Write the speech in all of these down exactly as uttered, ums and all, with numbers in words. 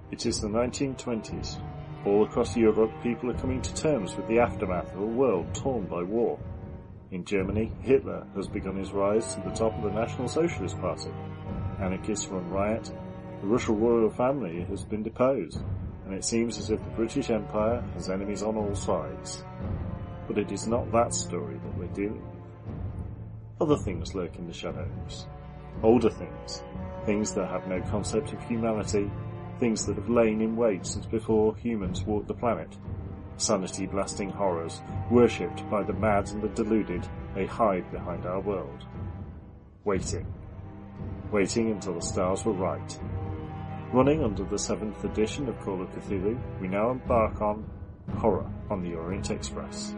It is the nineteen twenties. All across Europe, people are coming to terms with the aftermath of a world torn by war. In Germany, Hitler has begun his rise to the top of the National Socialist Party. Anarchists run riot. The Russian royal family has been deposed, and it seems as if the British Empire has enemies on all sides. But it is not that story that we're dealing with. Other things lurk in the shadows. Older things. Things that have no concept of humanity. Things that have lain in wait since before humans walked the planet. Sanity-blasting horrors, worshipped by the mad and the deluded, they hide behind our world. Waiting. Waiting until the stars were right. Running under the seventh edition of Call of Cthulhu, we now embark on Horror on the Orient Express.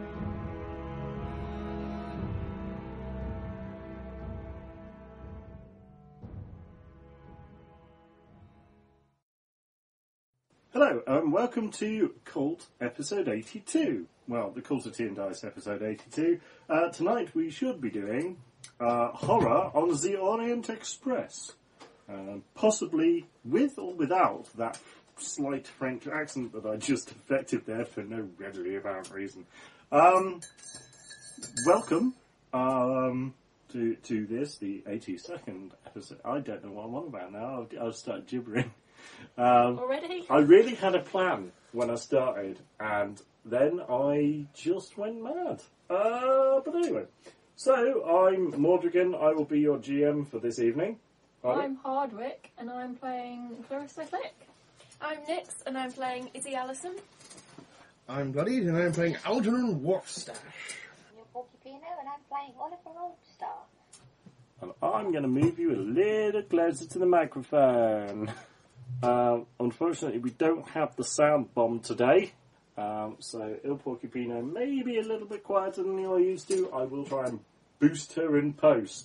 Hello, and welcome to Cult episode eighty-two. Well, the Cult of Tea and Dice episode eighty-two. Uh, tonight we should be doing uh, Horror on the Orient Express. Uh, possibly with or without that slight French accent that I just affected there for no readily apparent reason. Um, welcome um, to to this, the eighty-second episode. I don't know what I'm on about now. I've, I've started gibbering. Um, Already? I really had a plan when I started, and then I just went mad. Uh, but anyway, so I'm Mordrigan. I will be your G M for this evening. Right? I'm Hardwick, and I'm playing Clarissa Click. I'm Nix, and I'm playing Izzy Allison. I'm Bloodied, and I'm playing Algernon Wharfstash. You're Porcupino, and I'm playing Oliver Oldstar. And I'm going to move you a little closer to the microphone. Um, unfortunately, we don't have the sound bomb today, um, so Il Porcupino may be a little bit quieter than you're used to. I will try and boost her in post.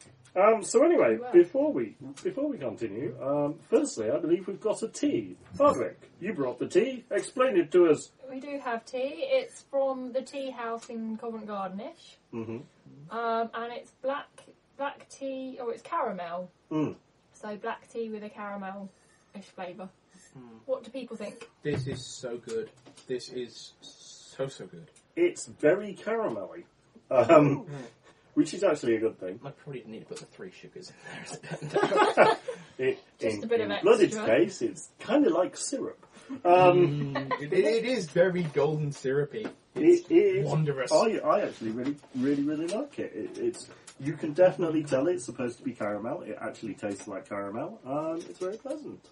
Um, so anyway, before we before we continue, um, firstly, I believe we've got a tea. Hardwick, you brought the tea. Explain it to us. We do have tea. It's from the tea house in Covent Gardenish. Mm-hmm. Um, and it's black black tea, or it's caramel. Mm. So black tea with a caramel-ish flavour. Mm. What do people think? This is so good. This is so, so good. It's very caramelly. Um... Which is actually a good thing. I probably need to put the three sugars in there. it, Just in, a bit in of Blooded's extra. case, it's kind of like syrup. Um, mm, it, it is very golden syrupy. It's it is wondrous. I, I actually really, really, really like it. it. It's you can definitely tell it's supposed to be caramel. It actually tastes like caramel. Um, it's very pleasant.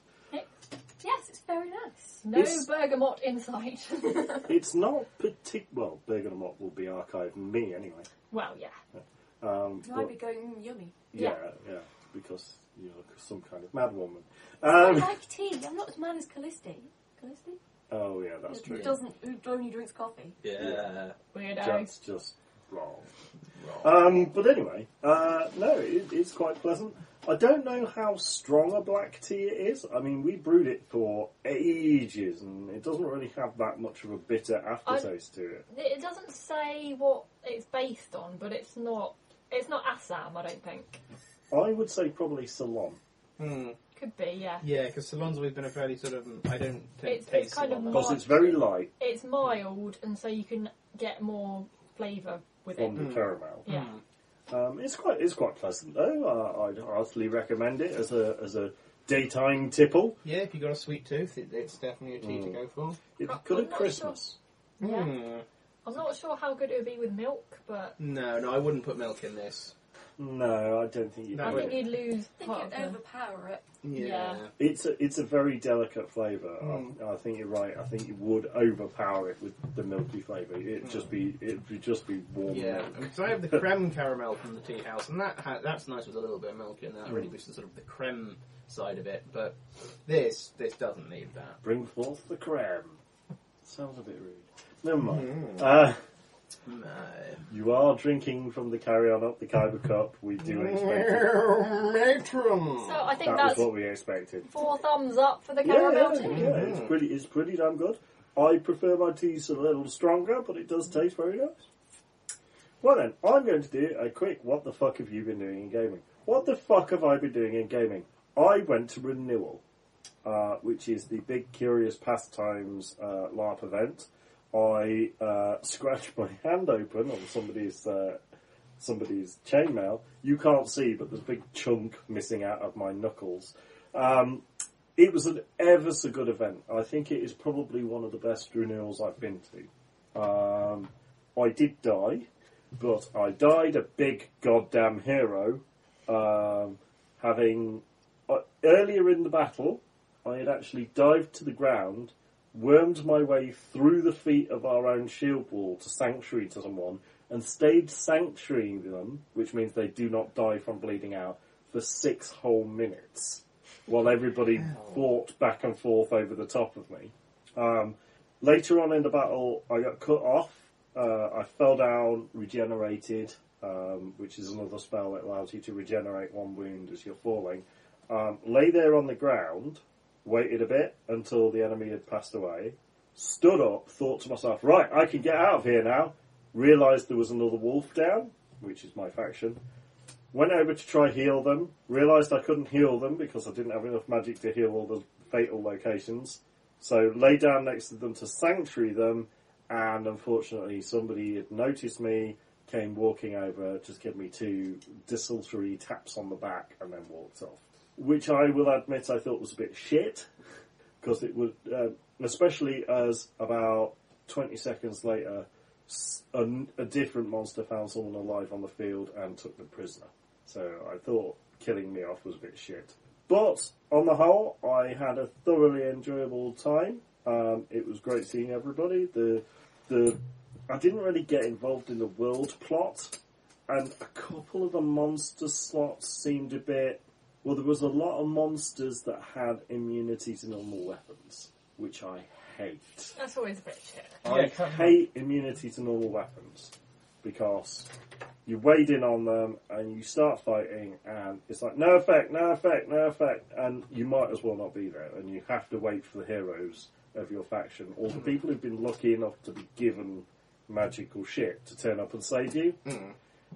Yes, it's very nice. No It's- bergamot in sight. It's not partic- well, bergamot will be archived in me anyway. Well, yeah. Um, You but- might be going mm, yummy. yeah, yeah, because you're some kind of mad woman. I Um, like tea. I'm not as mad as Callisti. Callisti? oh yeah, that's Who true. doesn't, who only drinks coffee. Yeah. Weirdo. That's just wrong. Wrong. Um, but anyway, uh, no, it, it's quite pleasant. I don't know how strong a black tea it is. I mean, we brewed it for ages, and it doesn't really have that much of a bitter aftertaste to it. It doesn't say what it's based on, but it's not. It's not Assam, I don't think. I would say probably Ceylon. Mm. Could be, yeah. Yeah, because Ceylon's always been a fairly sort of... I don't t- It's- taste it's kind of Ceylon. Because it's very light It's mild, and so you can get more flavour with from it. the caramel. Yeah. Um, it's quite it's quite pleasant though. Uh, I'd heartily recommend it as a as a daytime tipple. Yeah, if you've got a sweet tooth, it, it's definitely a tea to Mm. go for. It's I'm good at not Christmas. Yeah. Mm. I'm not sure how good it would be with milk, but No, no, I wouldn't put milk in this. No, I don't think you No, I do. think you'd lose I think part it'd of the... overpower it. Yeah. Yeah. It's a, it's a very delicate flavour. Mm. I, I think you're right. I think it would overpower it with the milky flavour. It'd just be it'd be just be warm Yeah, milk. because I have the creme caramel from the tea house, and that ha- that's nice with a little bit of milk in that. Really boosting sort of the creme side of it. But this this doesn't need that. Bring forth the creme. Sounds a bit rude. Never mind. Mm. Uh, No. you are drinking from the Carry On Up the Kyber cup. We do expect it. Matron. So I think That was that's what we expected. four thumbs up for the Yeah, caramel yeah, tea. yeah, it's pretty, it's pretty damn good. I prefer my teas a little stronger, but it does taste very nice. Well then, I'm going to do a quick what the fuck have you been doing in gaming? What the fuck have I been doing in gaming? I went to Renewal. uh, which is the Big Curious Pastimes uh, LARP event, I uh, scratched my hand open on somebody's uh, somebody's chainmail. You can't see, but there's a big chunk missing out of my knuckles. Um, it was an ever so good event. I think it is probably one of the best renewals I've been to. Um, I did die, but I died a big goddamn hero, um, having... Uh, earlier in the battle, I had actually dived to the ground, wormed my way through the feet of our own shield wall to sanctuary to someone, and stayed sanctuarying them, which means they do not die from bleeding out, for six whole minutes, while everybody fought back and forth over the top of me. Um, later on in the battle, I got cut off. Uh, I fell down, regenerated, um, which is another spell that allows you to regenerate one wound as you're falling. Um, lay there on the ground, waited a bit until the enemy had passed away, stood up, thought to myself, right, I can get out of here now, realised there was another wolf down, which is my faction, went over to try heal them, realised I couldn't heal them because I didn't have enough magic to heal all the fatal locations, so lay down next to them to sanctuary them, and unfortunately somebody had noticed me, came walking over, just gave me two desultory taps on the back, and then walked off. Which I will admit I thought was a bit shit, because it would, uh, especially as about twenty seconds later, a, a different monster found someone alive on the field and took them prisoner. So I thought killing me off was a bit shit. But on the whole, I had a thoroughly enjoyable time. Um, it was great seeing everybody. The the I didn't really get involved in the world plot, and a couple of the monster slots seemed a bit... Well, there was a lot of monsters that had immunity to normal weapons, which I hate. That's always a bit shit. I Yeah, hate immunity to normal weapons, because you wade in on them and you start fighting and it's like, no effect, no effect, no effect, and you might as well not be there, and you have to wait for the heroes of your faction, or the people who've been lucky enough to be given magical shit to turn up and save you. Mm.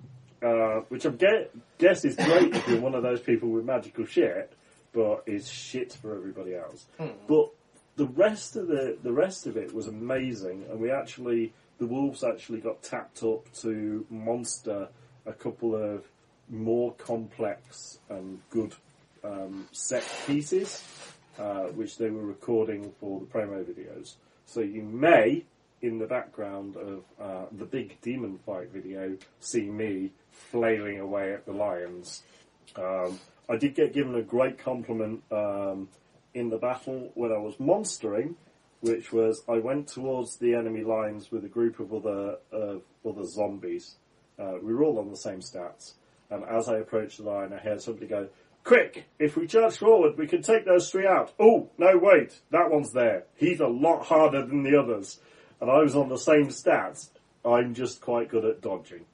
Uh, which I get, guess is great if you're one of those people with magical shit, but is shit for everybody else. Mm. But the rest of the the rest of it was amazing, and we actually the wolves actually got tapped up to monster a couple of more complex and good um, set pieces, uh, which they were recording for the promo videos. So you may, in the background of uh, the big demon fight video, see me flailing away at the lions. Um, I did get given a great compliment um, in the battle when I was monstering, which was I went towards the enemy lines with a group of other uh, other zombies. Uh, we were all on the same stats, and as I approached the line, I heard somebody go, "Quick! If we charge forward, we can take those three out." Oh, no, wait, that one's there. He's a lot harder than the others. And I was on the same stats. I'm just quite good at dodging.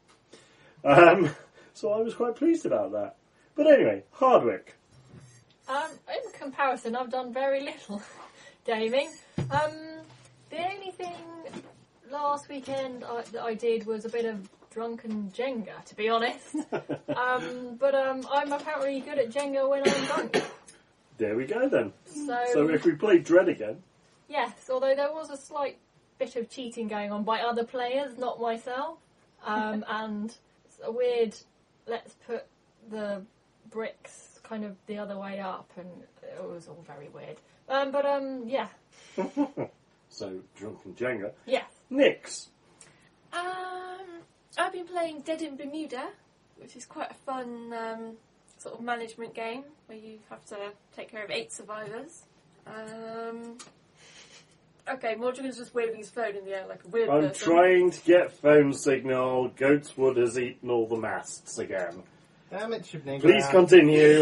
Um, so I was quite pleased about that. But anyway, Hardwick. Um, in comparison, I've done very little gaming. Um, the only thing last weekend I, that I did was a bit of drunken Jenga, to be honest. um, but um, I'm apparently good at Jenga when I'm drunk. There we go then. So, So if we play Dread again... yes, although there was a slight bit of cheating going on by other players, not myself. Um, and it's a weird, let's put the bricks kind of the other way up, and it was all very weird. Um, but um, yeah. So, drunken Jenga. Yes. Nix. Um, I've been playing Dead in Bermuda, which is quite a fun um, sort of management game where you have to take care of eight survivors. Um, okay, Mordragon's just waving his phone in the air like a weird I'm person. trying to get phone signal. Goatswood has eaten all the masts again. Damn it, Shibney. Please continue.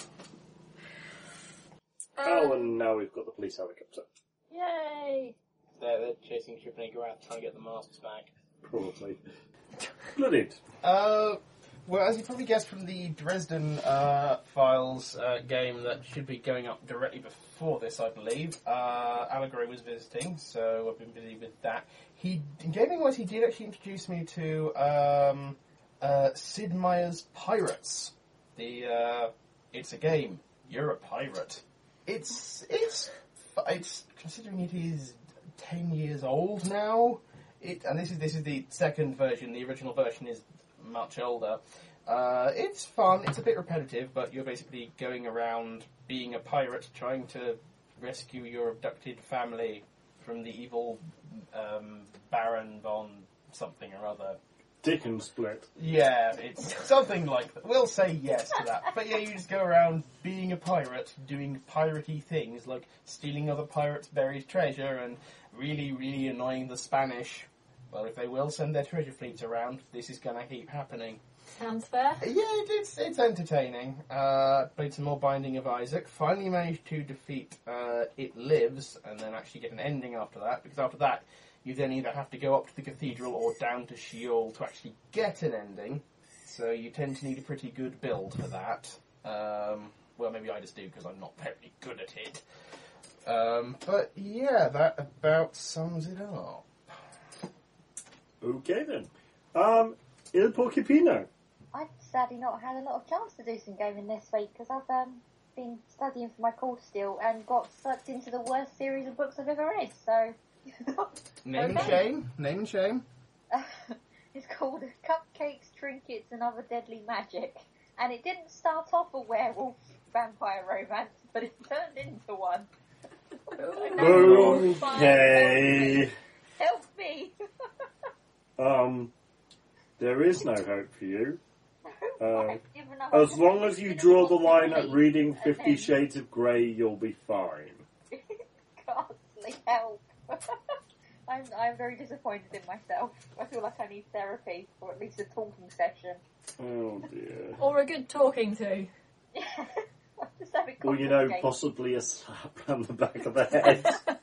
Um, Oh, and now we've got the police helicopter. Yay! They're, they're chasing Shibney out, trying to get the masks back. Probably. Blooded. Uh, well, as you probably guessed from the Dresden uh, Files uh, game that should be going up directly before this, I believe, uh, Allegory was visiting, so I've been busy with that. He, gaming-wise, he did actually introduce me to um, uh, Sid Meier's Pirates. The uh, It's a game. You're a pirate. It's it's it's considering it is ten years old now. It and this is this is the second version. The original version is much older. Uh, it's fun. It's a bit repetitive, but you're basically going around being a pirate, trying to rescue your abducted family from the evil um, Baron von something or other. Dickon split. Yeah, it's something like that. We'll say yes to that. But yeah, you just go around being a pirate, doing piratey things like stealing other pirates' buried treasure and really, really annoying the Spanish. Well, if they will send their treasure fleets around, this is going to keep happening. Sounds fair. Yeah, it, it's it's entertaining. Uh, played some more Binding of Isaac. Finally managed to defeat uh, It Lives, and then actually get an ending after that. Because after that, you then either have to go up to the cathedral or down to Sheol to actually get an ending. So you tend to need a pretty good build for that. Um, well, maybe I just do because I'm not very good at it. Um, but yeah, that about sums it up. Okay then. Um, Il Porcupino. I've sadly not had a lot of chance to do some gaming this week because I've um, been studying for my course still and got sucked into the worst series of books I've ever read, so... Name and Okay. shame. Name and shame. It's called Cupcakes, Trinkets and Other Deadly Magic. And it didn't start off a werewolf vampire romance, but it turned into one. Okay. Help me! Um, there is no hope for you. Uh, I've given up. As long as you draw the line at reading And Fifty then- Shades of Grey, you'll be fine. Ghastly help. I'm, I'm very disappointed in myself. I feel like I need therapy, or at least a talking session. Oh dear. Or a good talking to. Just have a Well, you know, conversation. possibly a slap round the back of the head.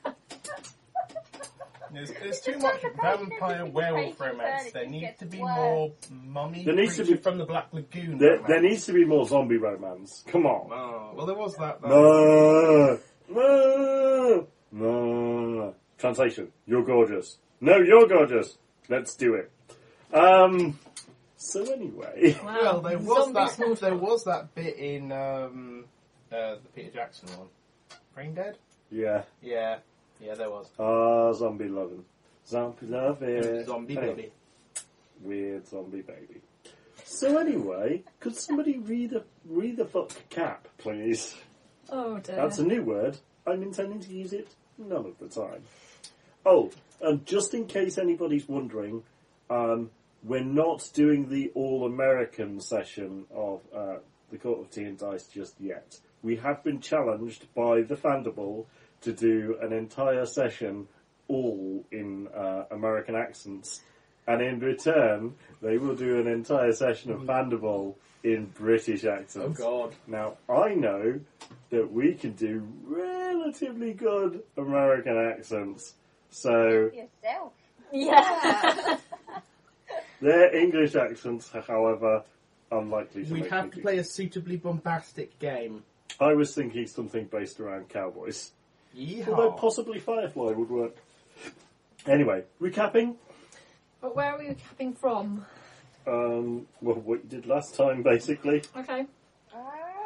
There's, there's too much vampire werewolf romance. There needs to be more mummy There needs to creature be- from the Black Lagoon there, romance. there needs to be more zombie romance. Come on. Oh, well, there was that. that No, no, no. Translation: You're gorgeous. No, you're gorgeous. Let's do it. Um. So anyway, Wow. Well, there was Zombie that. small There talk. was that bit in um, uh, the Peter Jackson one. Brain Dead. yeah. Yeah, yeah, there was. Ah, zombie loving, zombie loving, Zombie Anyway, baby. weird zombie baby. So anyway, could somebody read a read the fuck cap, please? Oh dear. That's a new word. I'm intending to use it none of the time. Oh, and just in case anybody's wondering, um, we're not doing the all-American session of uh, the Court of Tea and Dice just yet. We have been challenged by the Fandible to do an entire session all in uh, American accents, and in return, they will do an entire session of Fandible in British Oh accents. God. Now, I know that we can do relatively good American accents, so Yourself. Yeah. their English accents, however, unlikely to We'd make have me to do. play a suitably bombastic game. I was thinking something based around cowboys. Yeehaw. Although possibly Firefly would work. Anyway, recapping. But where are we capping from? Um, well, what you did last time, basically. Okay. Uh,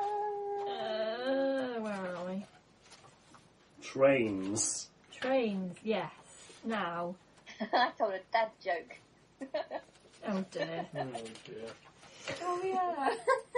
Uh, where are we? Trains. Trains, yes. Now. I told a dad joke. Oh dear. Oh dear. Oh yeah.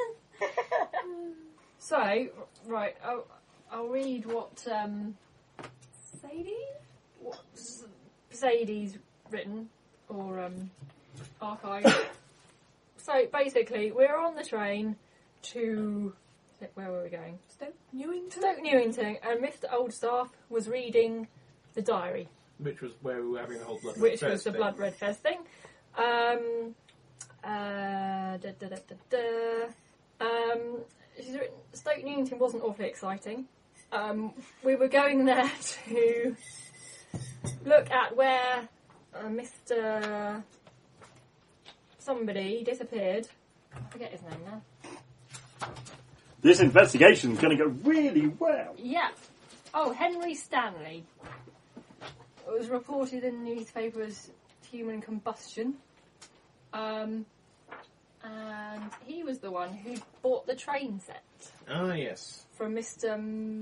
So, right, I'll, I'll read what, um, Sadie? what S- Sadie's written, or, um, archived. So, basically, we're on the train to, where were we going? Stoke Newington? Stoke Newington, and Mister Oldstaff was reading the diary, Which was where we were having the whole blood. Red which was Fest the thing. Blood Red Fest thing. Um, uh, da, da, da, da, da. Um, she's written, Stoke Newington wasn't awfully exciting. Um, we were going there to look at where uh, Mister somebody disappeared. I forget his name now. This investigation's going to go really well. Yeah. Oh, Henry Stanley. It was reported in the newspaper as human combustion. Um, and he was the one who bought the train set Ah, yes. from Mister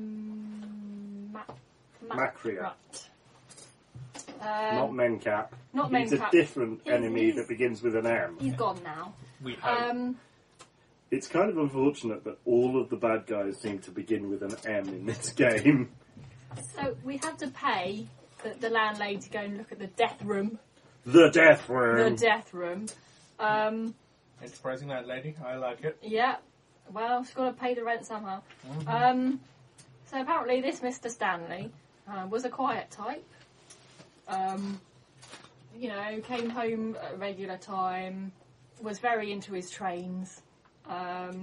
M- Ma- Ma- Macria. Right. Not Um, Mencap. not He's Mencap. a different He's- enemy he's- that begins with an M. he's gone now. We hope. Um, It's kind of unfortunate that all of the bad guys seem to begin with an M in this game. so we had to pay the, the landlady to go and look at the death room. The Death The Room. death room. Um, Enterprising that lady. I like it. yeah. Well, she's got to pay the rent somehow. Mhm. Um, so apparently this Mister Stanley uh, was a quiet type. Um, you know, came home at a regular time, was very into his trains, um,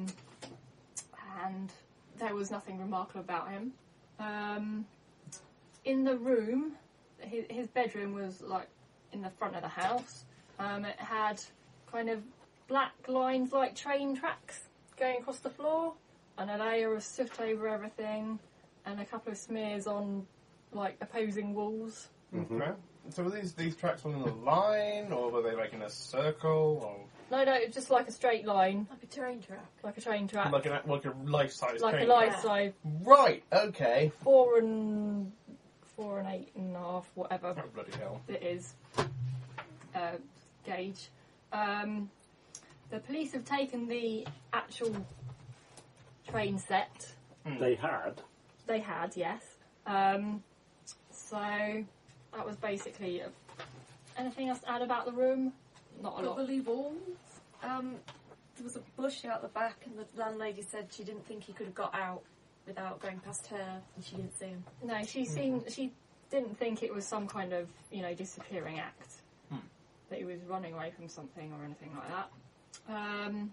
and there was nothing remarkable about him. Um, in the room, his, his bedroom was like in the front of the house. Um, it had kind of black lines like train tracks going across the floor, and a layer of soot over everything, and a couple of smears on like opposing walls. Mhm. Okay. So were these these tracks on a line, or were they like in a circle, or No, no, it's just like a straight line, Like a terrain track. like a train track, like a like a life size? like a train life track. size, Right. Okay. four and four and eight and a half, whatever Oh bloody hell. it is, uh, gauge. Um, the police have taken the actual train set. They had. They had, yes. Um, so that was basically it. Anything else to add about the room? Not a lot. Bubbly walls. Um, there was a bush out the back, and the landlady said she didn't think he could have got out without going past her, and she didn't see him. No, she seemed she didn't think it was some kind of you know disappearing act, Hmm. that he was running away from something or anything like that. Um,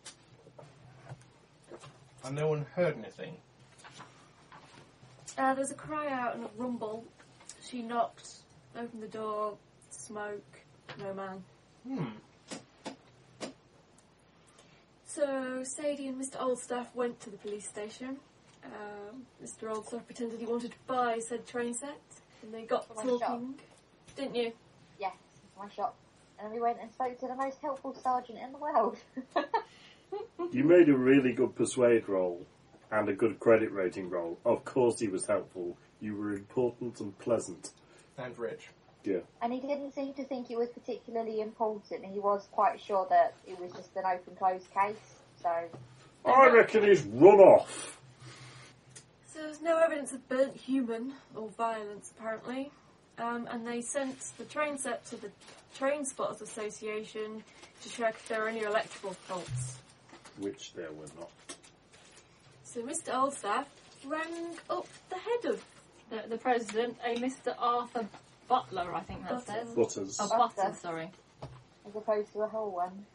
And no one heard anything. Uh, there's a cry out and a rumble. She knocked, opened the door, smoke, no man. Hmm. So Sadie and Mister Oldstaff went to the police station. Um, Mister Oldstaff pretended he wanted to buy said train set, and they got For my talking. shop. Didn't you? Yes, my shop. And we went and spoke to the most helpful sergeant in the world. You made a really good persuade roll and a good credit rating roll. Of course he was helpful. You were important and pleasant. And rich. Yeah. And he didn't seem to think it was particularly important. He was quite sure that it was just an open-closed case. So, I reckon he's run off. So there's no evidence of burnt human or violence, apparently. Um, and they sent the train set to the Train Spotters Association to check if there were any electrical faults. Which there were not. So Mister Oldstaff rang up the head of the, the president, a Mister Arthur Butler, I think that Butters. says. Butters. Oh, Butter. Butter, sorry. as opposed to a whole one.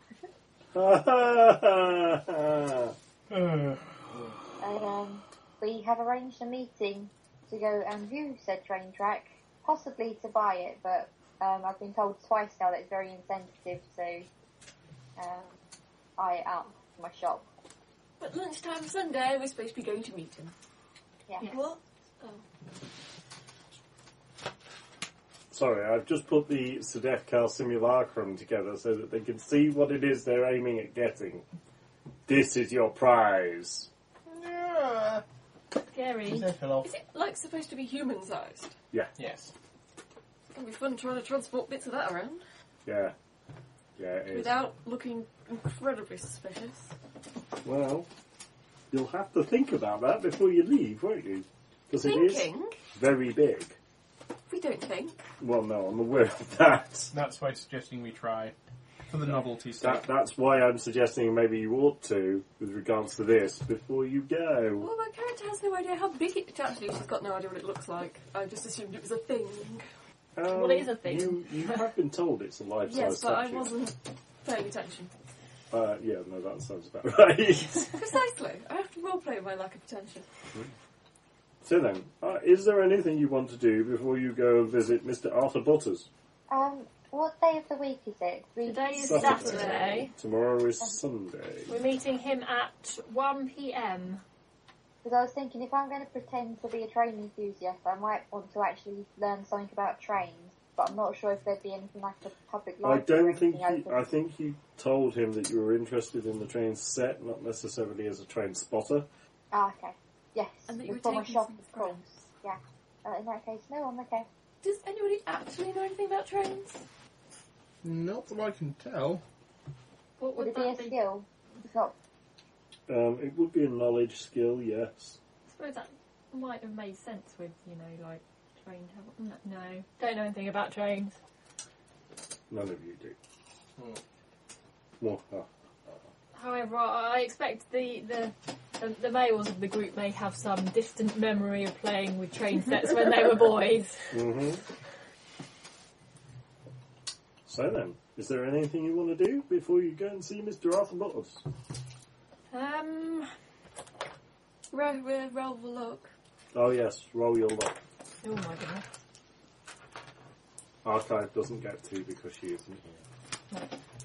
Uh, And um, we have arranged a meeting to go and view said train track, possibly to buy it, but um, I've been told twice now that it's very insensitive to um, eye it up for my shop. But lunchtime Sunday, we're supposed to be going to meet him. Yeah. Yes. What? Oh. Sorry, I've just put the Sedefkar simulacrum together so that they can see what it is they're aiming at getting. This is your prize. yeah. Scary. Is that off? Is it like supposed to be human-sized? Yeah, Yes. It's gonna be fun trying to transport bits of that around yeah. Yeah, it is. without looking incredibly suspicious. Well, you'll have to think about that before you leave, won't you? Because it is Thinking? very big. We don't think. Well, no, I'm aware of that. That's why I'm suggesting we try. For the novelty sake. that. That's why I'm suggesting maybe you ought to, with regards to this, before you go. Well, my character has no idea how big it... Actually, she's got no idea what it looks like. I just assumed it was a thing. Um, Well, it is a thing. You, you have been told it's a life-size Yes, but I statue. wasn't paying attention. Uh, yeah, no, that sounds about right. Precisely. I have to roleplay my lack of attention. So then, uh, is there anything you want to do before you go visit Mister Arthur Butters? Um, what day of the week is it? We, Today is Saturday. Saturday. Tomorrow is Sunday. We're meeting him at one p.m. Because I was thinking, if I'm going to pretend to be a train enthusiast, I might want to actually learn something about trains. but I'm not sure if there'd be anything like a public I library. don't or think anything you, open. I think you told him that you were interested in the train set, not necessarily as a train spotter. Ah, okay. Yes, And that you were before my taking shop, some of course. Yeah. Uh, in that case, no, I'm okay. Does anybody actually know anything about trains? Not that I can tell. What Would would it be a that be? skill? It's not. Um, it would be a knowledge skill, yes. I suppose that might have made sense with, you know, like train travel. No, no, don't know anything about trains. None of you do. Hmm. Well, ah. However, I I expect the, the the the males of the group may have some distant memory of playing with train sets when they were boys. Mm-hmm. So then, is there anything you want to do before you go and see Mister Arthur Butters? Um, Roll, roll, roll the look. Oh yes, roll your luck. oh my goodness. Archive doesn't get to because she isn't here.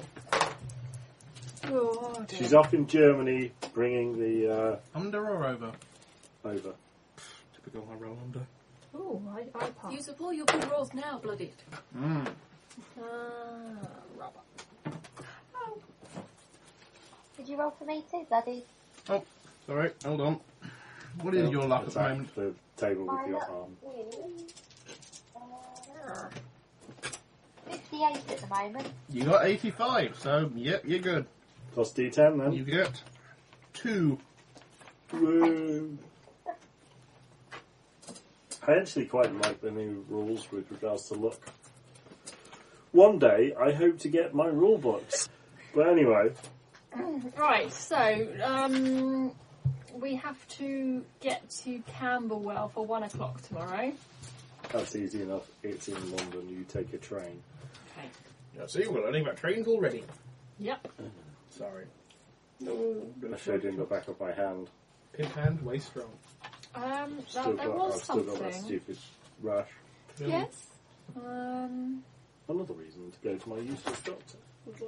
Oh dear. She's off in Germany, bringing the uh, Under or over? over. Typical I roll under. Oh, I, I passed. Use up all your good rolls now, bloody. Mm. Ah, rubber. Oh. Did you roll for me too, bloody? Sorry, hold on. What is your luck at the Attack moment? the table with My your luck arm. is, uh, fifty-eight at the moment. You got eighty-five, so yep, you're good. Plus D ten then. You get two. Woo. I actually quite like the new rules with regards to luck. One day, I hope to get my rule books. But anyway, Right, so um, we have to get to Camberwell for one o'clock tomorrow. that's easy enough. It's in London. You take a train. Okay. Yeah, see, we're learning about trains already. Yep. Sorry. I showed you in the back of my hand. Pimp hand, way strong. Um, Still that, there got, was I've still got that something. stupid rash. Yes. Um, Another reason to go to my useless doctor.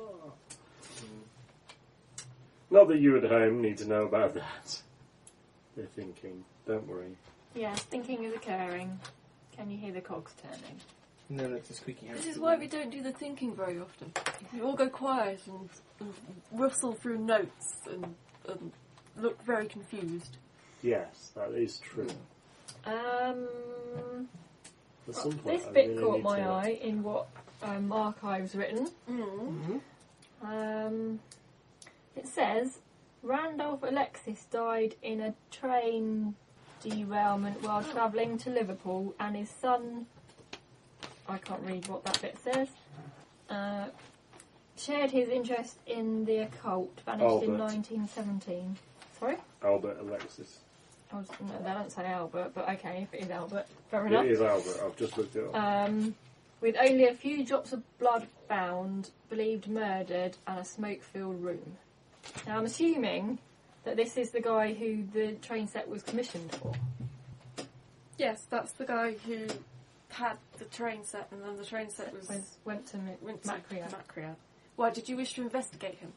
Not that you at home need to know about that. They're thinking, don't worry. yes, thinking is occurring. Can you hear the cogs turning? No, that's a squeaky This is why we don't do the thinking very often. We all go quiet and, and rustle through notes and, and look very confused. Yes, that is true. Um, At some point, this I bit really caught need my to- eye in what um, Archive's written. Mm. Um, it says Randolph Alexis died in a train derailment while travelling to Liverpool, and his son, I can't read what that bit says, uh, shared his interest in the occult, vanished in Albert. nineteen seventeen. Sorry? Albert Alexis. I was, no, they don't say Albert, but okay, if it is Albert, fair enough. It is Albert. I've just looked it up. Um, with only a few drops of blood found, believed murdered, and a smoke-filled room. Now I'm assuming that this is the guy who the train set was commissioned for. Yes, that's the guy who had the train set, and then the train set was Was, went to M- went to Macria. Macria. Why did you wish to investigate him?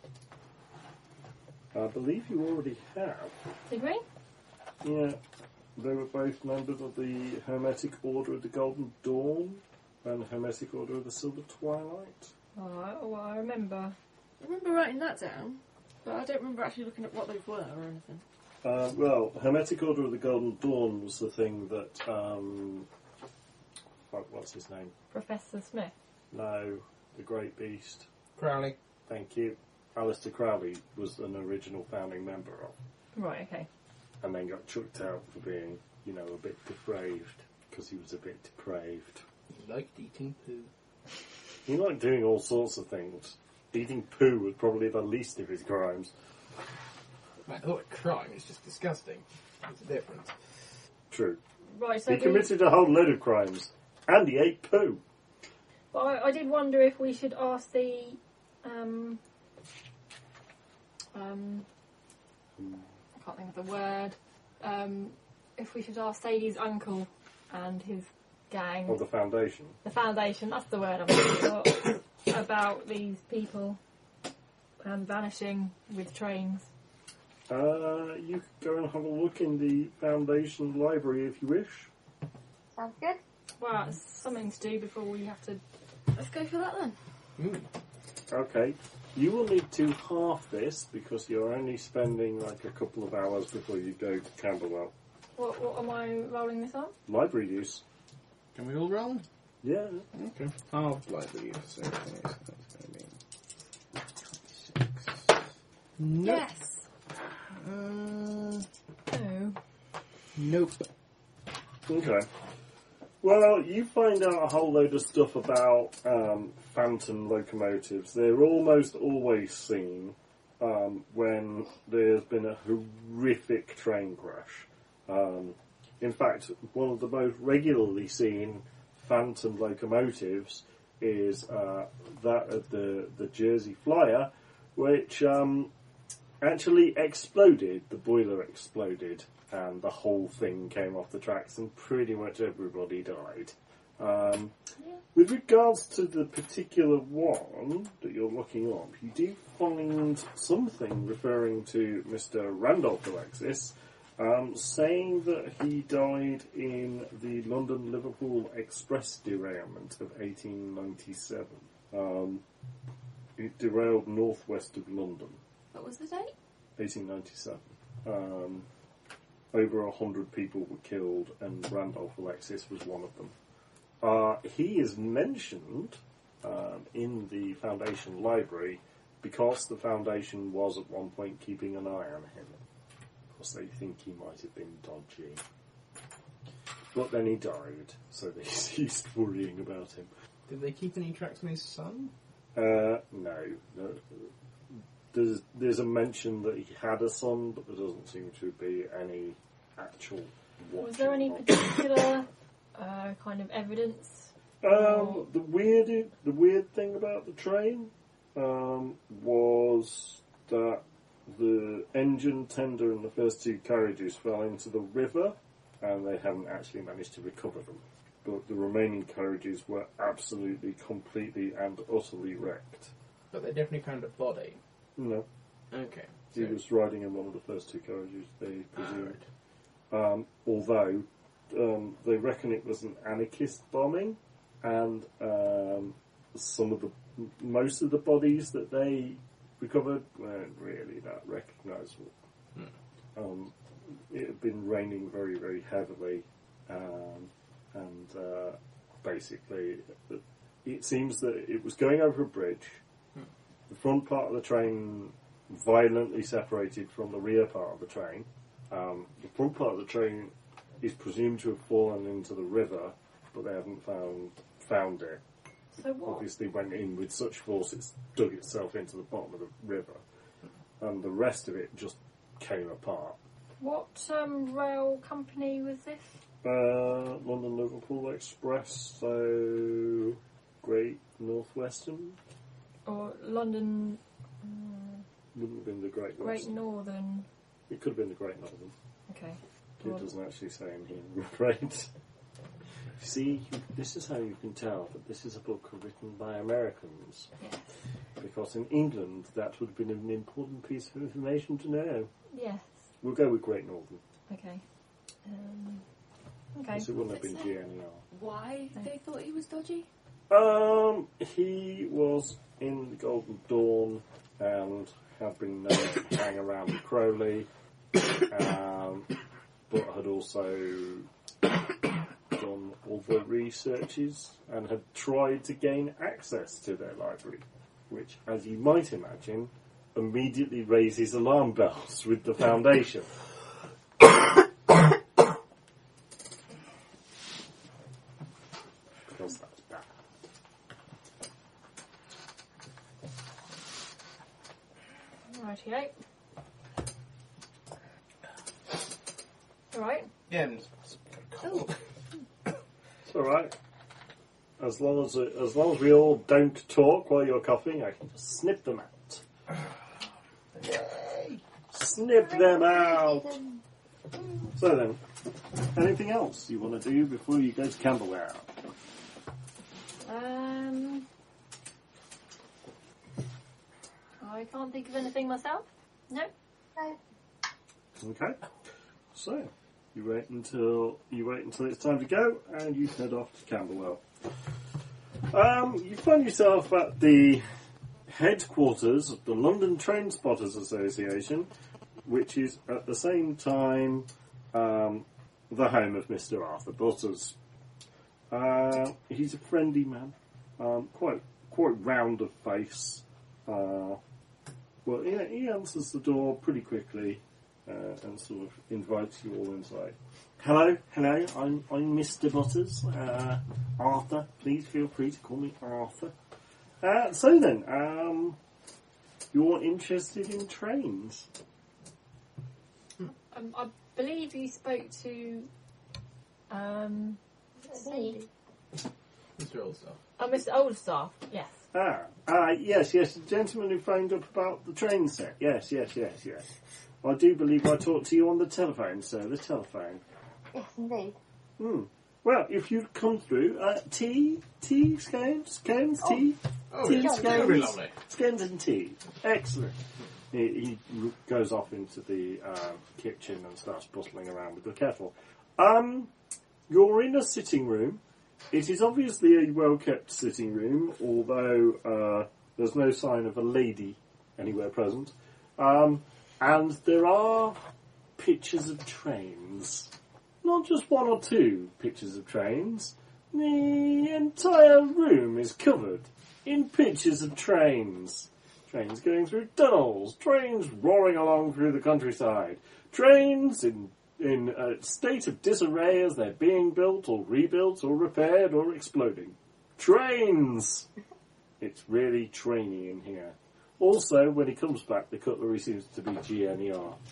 I believe you already have. Did we? Yeah. They were both members of the Hermetic Order of the Golden Dawn and the Hermetic Order of the Silver Twilight. Oh, I, oh, I remember. I remember writing that down, but I don't remember actually looking at what they were or anything. Uh, well, Hermetic Order of the Golden Dawn was the thing that, um, fuck, what's his name? Professor Smith. No, the Great Beast. Crowley. Thank you. Alistair Crowley was an original founding member of, Right, okay. and then got chucked out for being, you know, a bit depraved, because he was a bit depraved. He liked eating poo. He liked doing all sorts of things. Eating poo was probably the least of his crimes. I thought a crime is just disgusting. There's a difference. True. Right, so He we, committed a whole load of crimes. And he ate poo. but I, I did wonder if we should ask the um um I can't think of the word. Um, if we should ask Sadie's uncle and his gang, Of the Foundation. the foundation, that's the word I'm looking for, about these people um, vanishing with trains. Uh, you could go and have a look in the Foundation library if you wish. Sounds good. Well, it's something to do before we have to. Let's go for that then. Mm. Okay. You will need to half this because you're only spending like a couple of hours before you go to Camberwell. What, what am I rolling this on? Library use. Can we all roll? Yeah. Okay. Half library use. So that's going to be six. Nope. Yes. Uh, Oh. nope. Okay. Well, you find out a whole load of stuff about um, phantom locomotives. They're almost always seen um, when there's been a horrific train crash. Um, in fact, one of the most regularly seen phantom locomotives is uh, that of the, the Jersey Flyer, which um, actually exploded. The boiler exploded. And the whole thing came off the tracks, and pretty much everybody died. Um, Yeah. With regards to the particular one that you're looking up, you do find something referring to Mister Randolph Alexis, um, saying that he died in the London-Liverpool Express derailment of eighteen ninety-seven. Um, it derailed northwest of London, What was the date? eighteen ninety-seven. Um, Over a hundred people were killed, and Randolph Alexis was one of them. Uh, he is mentioned um, in the Foundation library because the Foundation was at one point keeping an eye on him. Of course, they think he might have been dodgy. But then he died, so they ceased worrying about him. Did they keep any tracks on his son? Uh, no. no. There's, there's a mention that he had a son, but there doesn't seem to be any actual watching. Was there any of- particular uh, kind of evidence? Um, the weird, the weird thing about the train um, was that the engine tender and the first two carriages fell into the river, and they haven't actually managed to recover them. But the remaining carriages were absolutely, completely, and utterly wrecked. But they definitely found a body. No, Okay. he So, was riding in one of the first two carriages, they presumed. Alright. Um, although um, they reckon it was an anarchist bombing, and um, some of the most of the bodies that they recovered weren't really that recognisable. Hmm. Um, it had been raining very, very heavily, um, and uh, basically it seems that it was going over a bridge. Hmm. The front part of the train violently separated from the rear part of the train. Um, the front part of the train is presumed to have fallen into the river, but they haven't found found it. So what? Obviously went in with such force it's dug itself into the bottom of the river. And the rest of it just came apart. What um, rail company was this? Uh, London Liverpool Express, so Great Northwestern? Or London um, Wouldn't have been the Great Great Western. Northern? It could have been the Great Northern. Okay. It Well, doesn't actually say in here, I'm afraid. See, this is how you can tell that this is a book written by Americans. yes. Because in England, that would have been an important piece of information to know. Yes. We'll go with Great Northern. Okay. Um, okay. Because it wouldn't have Is been it G so? N E Why they thought he was dodgy? R. Um, he was in the Golden Dawn and had been known to hang around with Crowley, um, but had also done other researches and had tried to gain access to their library, which, as you might imagine, immediately raises alarm bells with the Foundation. Because that's bad. Rightio. Alright. Yeah, and it's Oh, It's all right. As long as it, as long as we all don't talk while you're coughing, I can just snip them out. Snip them out. So then, anything else you want to do before you go to Camberwell? Um, I can't think of anything myself. No. No. Okay. So, You wait until you wait until it's time to go, and you head off to Camberwell. Um, you find yourself at the headquarters of the London Train Spotters Association, which is at the same time um, the home of Mister Arthur Butters. Uh, he's a friendly man, um, quite quite round of face. Uh, well, he, he answers the door pretty quickly uh, and sort of invites you all inside. Hello, hello, I'm I'm Mister Butters. Uh, Arthur, please feel free to call me Arthur. Uh, so then, um, you're interested in trains? Um, I believe you spoke to. Um, Me? Mister Oldstaff. oh, Mister Oldstaff. Yes. Ah, ah, yes, yes, the gentleman who phoned up about the train set. Yes, yes, yes, yes. I do believe I talked to you on the telephone, sir, the telephone. Yes, indeed. Hmm. Well, if you'd come through, uh, tea, tea, scones, scones, tea, Oh, tea, yeah, scones, very lovely. scones and tea. Excellent. He, he goes off into the uh, kitchen and starts bustling around with the kettle. Um, you're in a sitting room. It is obviously a well-kept sitting room, although uh, there's no sign of a lady anywhere present. Um, and there are pictures of trains. Not just one or two pictures of trains. The entire room is covered in pictures of trains. Trains going through tunnels. Trains roaring along through the countryside. Trains in in a state of disarray as they're being built or rebuilt or repaired or exploding. Trains! It's really trainy in here. Also, when he comes back, the cutlery seems to be G N E R.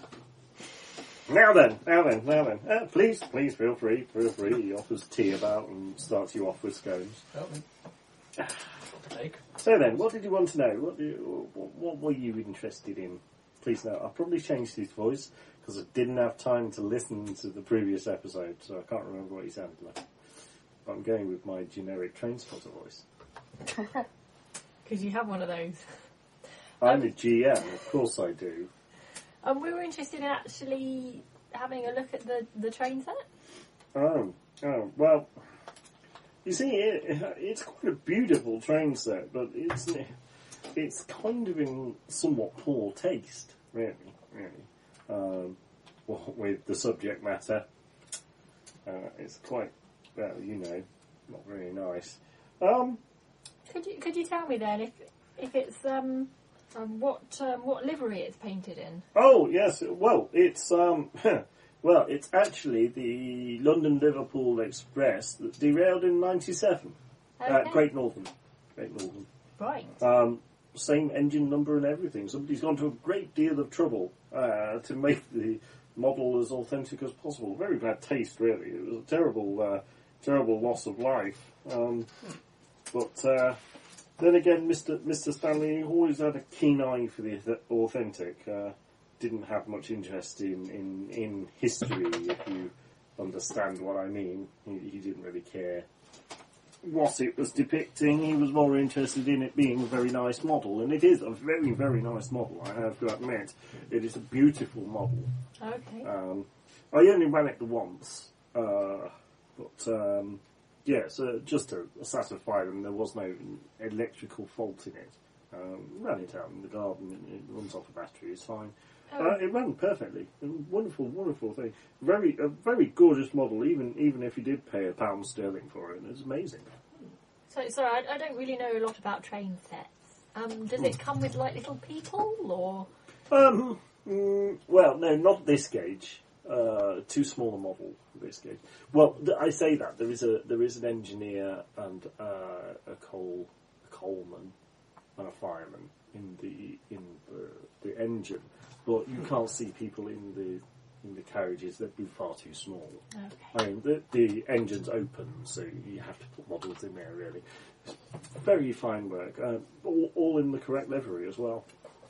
Now then, now then, now then. Uh, please, please, feel free, feel free. He offers tea about and starts you off with scones. Oh, take. So then, what did you want to know? What, do you, what, what were you interested in? Please note, I probably changed his voice because I didn't have time to listen to the previous episode, so I can't remember what he sounded like. But I'm going with my generic train spotter voice. Because you have one of those. I'm a G M, of course I do. Um, we were interested in actually having a look at the, the train set. Oh, oh, well, you see, it, it's quite a beautiful train set, but it's it's kind of in somewhat poor taste, really, really. Um, well, with the subject matter, uh, it's quite, well, you know, not very nice. Um, Could you could you tell me then if if it's um, um what um, what livery it's painted in? oh yes, well, it's um, well, it's actually the London Liverpool Express that derailed in ninety-seven. Okay. Uh, Great Northern, Great Northern. Right. Um, same engine number and everything. Somebody's gone to a great deal of trouble uh, to make the model as authentic as possible. Very bad taste, really. It was a terrible, uh, terrible loss of life. Um, but uh, then again, Mister Mister Stanley always had a keen eye for the authentic. Uh, didn't have much interest in, in, in history, if you understand what I mean. He, he didn't really care what it was depicting. He was more interested in it being a very nice model, and it is a very, very nice model, I have to admit. It is a beautiful model. Okay. Um, I only ran it once, uh, but um, yeah, so just to satisfy them, there was no electrical fault in it. Um, ran it out in the garden, it, it runs off a battery, it's fine. Oh. Uh, it ran perfectly. A wonderful, wonderful thing. Very, a very gorgeous model. Even even if you did pay a pound sterling for it, it's amazing. So sorry, I, I don't really know a lot about train sets. Um, does it come with like little people or? Um. Mm, well, no, not this gauge. Uh, too small a model for this gauge. Well, th- I say that there is a there is an engineer and uh, a coal a coalman and a fireman in the in the, the engine. But you can't see people in the in the carriages. They'd be far too small. Okay. I mean, the, the engine's open, so you have to put models in there, really. It's very fine work. Uh, all, all in the correct livery as well.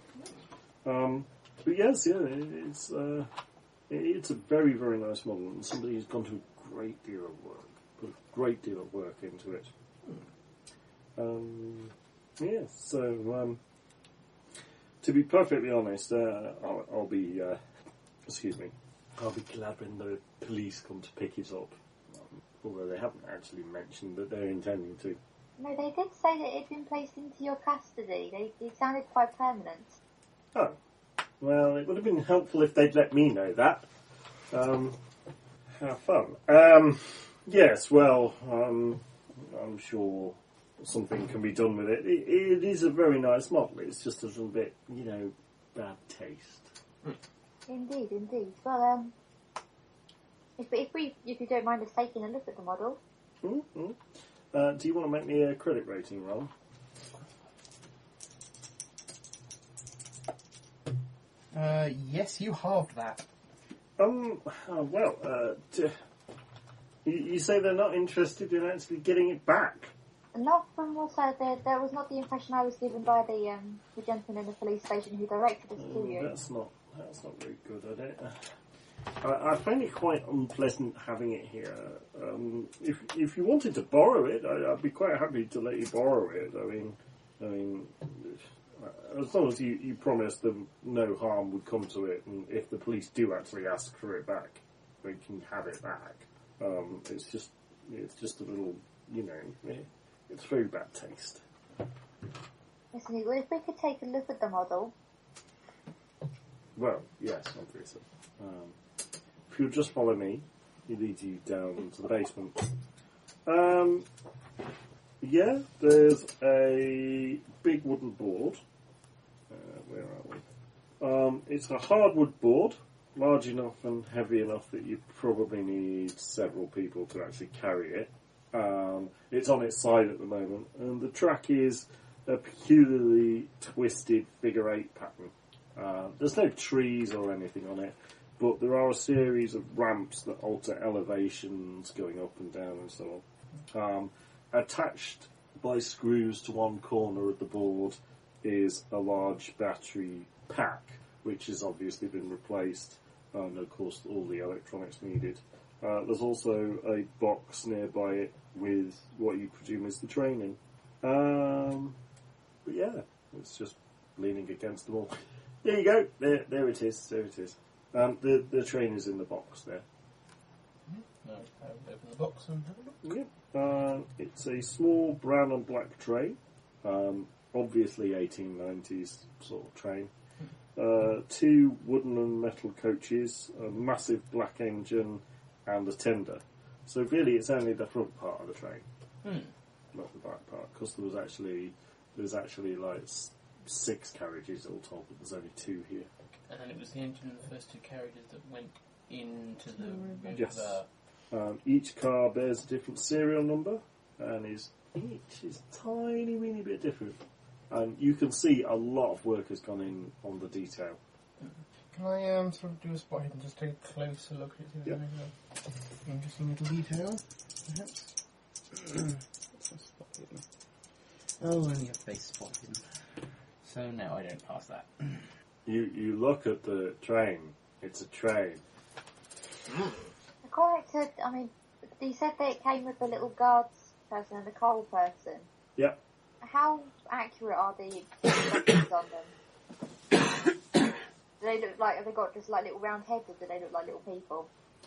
Um, but yes, yeah, it, it's uh, it, it's a very, very nice model, and somebody who's gone to a great deal of work, put a great deal of work into it. Um, yeah, so... Um, To be perfectly honest, uh, I'll, I'll be, uh, excuse me, I'll be glad when the police come to pick it up. Um, although they haven't actually mentioned that they're intending to. No, they did say that it had been placed into your custody. They, it sounded quite permanent. Oh. Well, it would have been helpful if they'd let me know that. Um, how fun. Um, yes, well, um, I'm sure something can be done with it. it. It is a very nice model. It's just a little bit, you know, bad taste. Indeed, indeed. Well, um, if, if we, if you don't mind us taking a look at the model. Mm-hmm. Uh, do you want to make me a credit rating roll? Uh, yes, you halved that. Um, oh, well, uh, t- you, you say they're not interested in actually getting it back. Not from what I there, that was not the impression I was given by the um, the gentleman in the police station who directed us to Oh, you. that's not that's not very good, I don't. I, I find it quite unpleasant having it here. Um, if if you wanted to borrow it, I, I'd be quite happy to let you borrow it. I mean, I mean, as long as you, you promise them no harm would come to it, and if the police do actually ask for it back, they can have it back. Um, it's just it's just a little, you know, it's very bad taste. Listen, well, if we could take a look at the model. Well, yes, obviously. Um, if you'll just follow me, he leads you down into the basement. Um, yeah, there's a big wooden board. Uh, where are we? Um, it's a hardwood board, large enough and heavy enough that you probably need several people to actually carry it. Um, it's on its side at the moment, and the track is a peculiarly twisted figure eight pattern. Uh, there's no trees or anything on it, but there are a series of ramps that alter elevations going up and down and so on. Um, attached by screws to one corner of the board is a large battery pack, which has obviously been replaced, and of course all the electronics needed. Uh, there's also a box nearby it with what you presume is the training. Um, but yeah, it's just leaning against the wall. There you go. There, there it is. There it is. Um, the the train is in the box there. No, open the box and have a look. Yeah. Uh, it's a small brown and black train. Um, obviously eighteen nineties sort of train. Uh, two wooden and metal coaches, a massive black engine, and a tender. So really, it's only the front part of the train, Hmm. not the back part, because there was actually there's actually like s- six carriages all told, but there's only two here. And it was the engine and the first two carriages that went into the river. Yes. Um, each car bears a different serial number, and is each is a tiny, weeny bit different. And you can see a lot of work has gone in on the detail. Can I um, sort of do a spot hit and just take a closer look at it? See if there's Yep. anything else? Just a little detail, perhaps. What's a spot hidden? Oh, only a base spot hidden. So no, I don't pass that. You you look at the train. It's a train. According to, I mean, he said that it came with the little guards person and the coal person. Yep. How accurate are the instructions on them? Do they look like, have they got just like little round heads, or do they look like little people?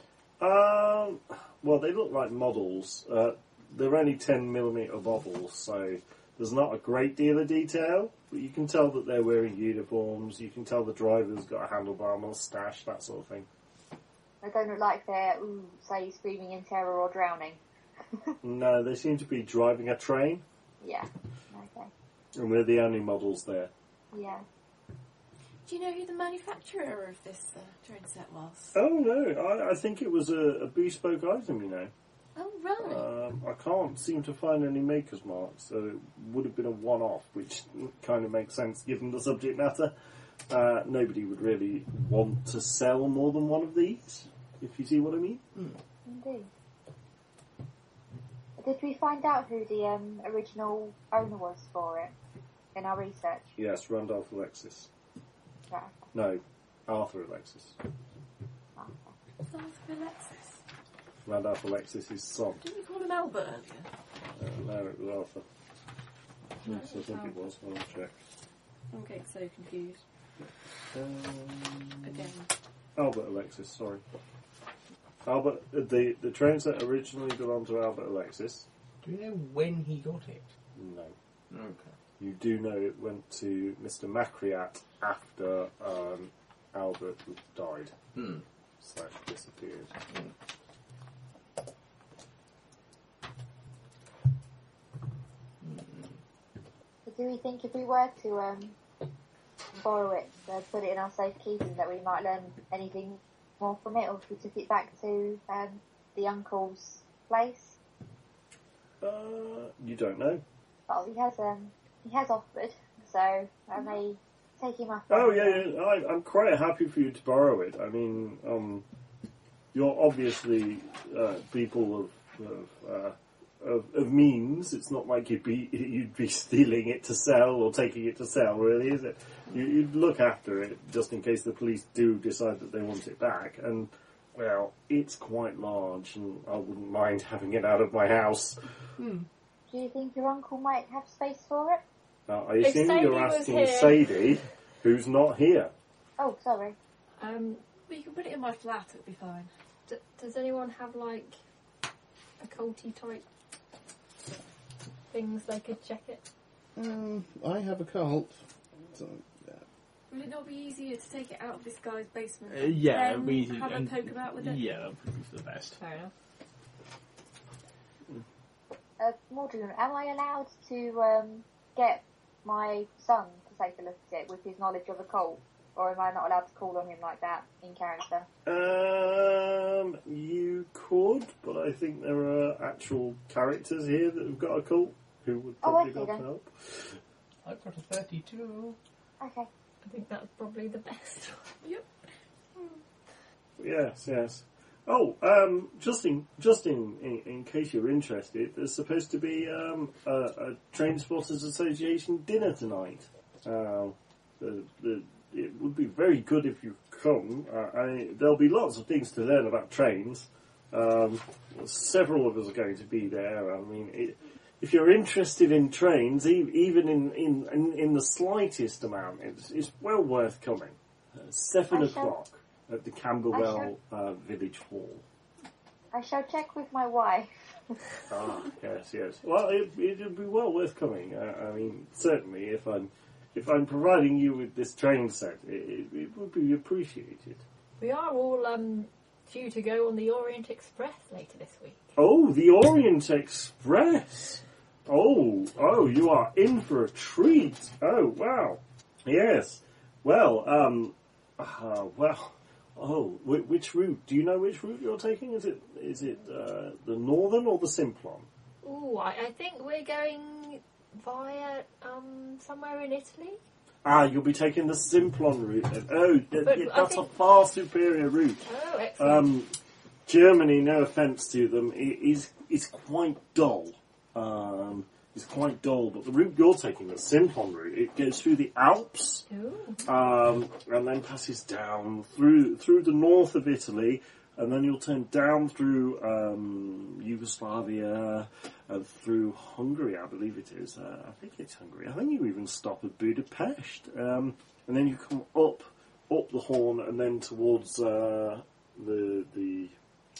Um. Well, they look like models. Uh, they're only ten millimeter models, so there's not a great deal of detail. But you can tell that they're wearing uniforms. You can tell the driver's got a handlebar mustache, that sort of thing. They don't look like they're, ooh, say, screaming in terror or drowning. No, they seem to be driving a train, Yeah. Okay. and we're the only models there. Yeah. Do you know who the manufacturer of this uh, train set was? Oh no, I, I think it was a, a bespoke item, you know. Oh, right. Um, I can't seem to find any maker's marks, so it would have been a one-off, which kind of makes sense given the subject matter. Uh, nobody would really want to sell more than one of these, if you see what I mean. Indeed. Did we find out who the um, original owner was for it in our research? Yes, Randolph Alexis. Right. No, Arthur Alexis. Okay. Arthur Alexis. Randolph Alexis' son. Didn't we call him Albert earlier? Uh, no, it was Arthur. Yes, I think it was. I'll check. I'm getting so confused. Um, Again. Albert Alexis, sorry. Albert, the, the train set originally belonged to Albert Alexis. Do you know when he got it? No. Okay. You do know it went to Mister Macriat after um, Albert died. Hmm. Slash disappeared. Do we think if we were to um, borrow it, uh, put it in our safekeeping, that we might learn anything more from it, or if we took it back to um, the uncle's place? Uh, you don't know. Well, he has um, he has offered, so I may take him up. Oh, on yeah, it. yeah. I, I'm quite happy for you to borrow it. I mean, um, you're obviously uh, people of of, uh, of of means. It's not like you'd be you'd be stealing it to sell or taking it to sell, really, is it? You, you'd look after it just in case the police do decide that they want it back. And well, it's quite large, and I wouldn't mind having it out of my house. Do you think your uncle might have space for it? Uh, I If assume Sadie you're was asking here- Sadie, who's not here. Oh, sorry. Um, But you can put it in my flat, it'll be fine. d- does anyone have like occulty type things they could check it? Um, I have a cult. So, yeah. Would it not be easier to take it out of this guy's basement? Uh, yeah, then we have a poke about with it? Yeah, that would be for the best. Fair enough. Uh, Mordrin, am I allowed to um, get my son to take a look at it with his knowledge of occult? Or am I not allowed to call on him like that in character? Um, you could, but I think there are actual characters here that have got a cult who would Oh, probably okay not then. help. I've got a thirty-two. Okay. I think that's probably the best. Yes, yes. Oh, um, just in just in, in, in case you're interested, there's supposed to be um, a, a Train Spotters Association dinner tonight. Uh, the, the, it would be very good if you come. Uh, I, there'll be lots of things to learn about trains. Um, several of us are going to be there. I mean, it, if you're interested in trains, e- even in, in, in, in the slightest amount, it's, it's well worth coming. Uh, seven I shall- o'clock at the Camberwell uh, Village Hall. I shall check with my wife. Ah, yes, yes. Well, it, it'd be well worth coming. Uh, I mean, certainly, if I'm if I'm providing you with this train set, it, it, it would be appreciated. We are all um, due to go on the Orient Express later this week. Oh, the Orient Express. Oh, oh, you are in for a treat. Oh, wow. Yes. Well, um, uh, well. Oh, wh- which route? Do you know which route you're taking? Is it is it uh, the Northern or the Simplon? Ooh, I, I think we're going via um, somewhere in Italy. Ah, you'll be taking the Simplon route. Then. Oh, th- But yeah, I that's think- a far superior route. Oh, excellent. Um, Germany, no offence to them, i- is is quite dull. Um, it's quite dull, but the route you're taking, the Simplon route, it goes through the Alps. Ooh. Um, and then passes down through through the north of Italy, and then you'll turn down through um, Yugoslavia and through Hungary, I believe it is. Uh, I think it's Hungary. I think you even stop at Budapest, um, and then you come up up the Horn and then towards uh, the the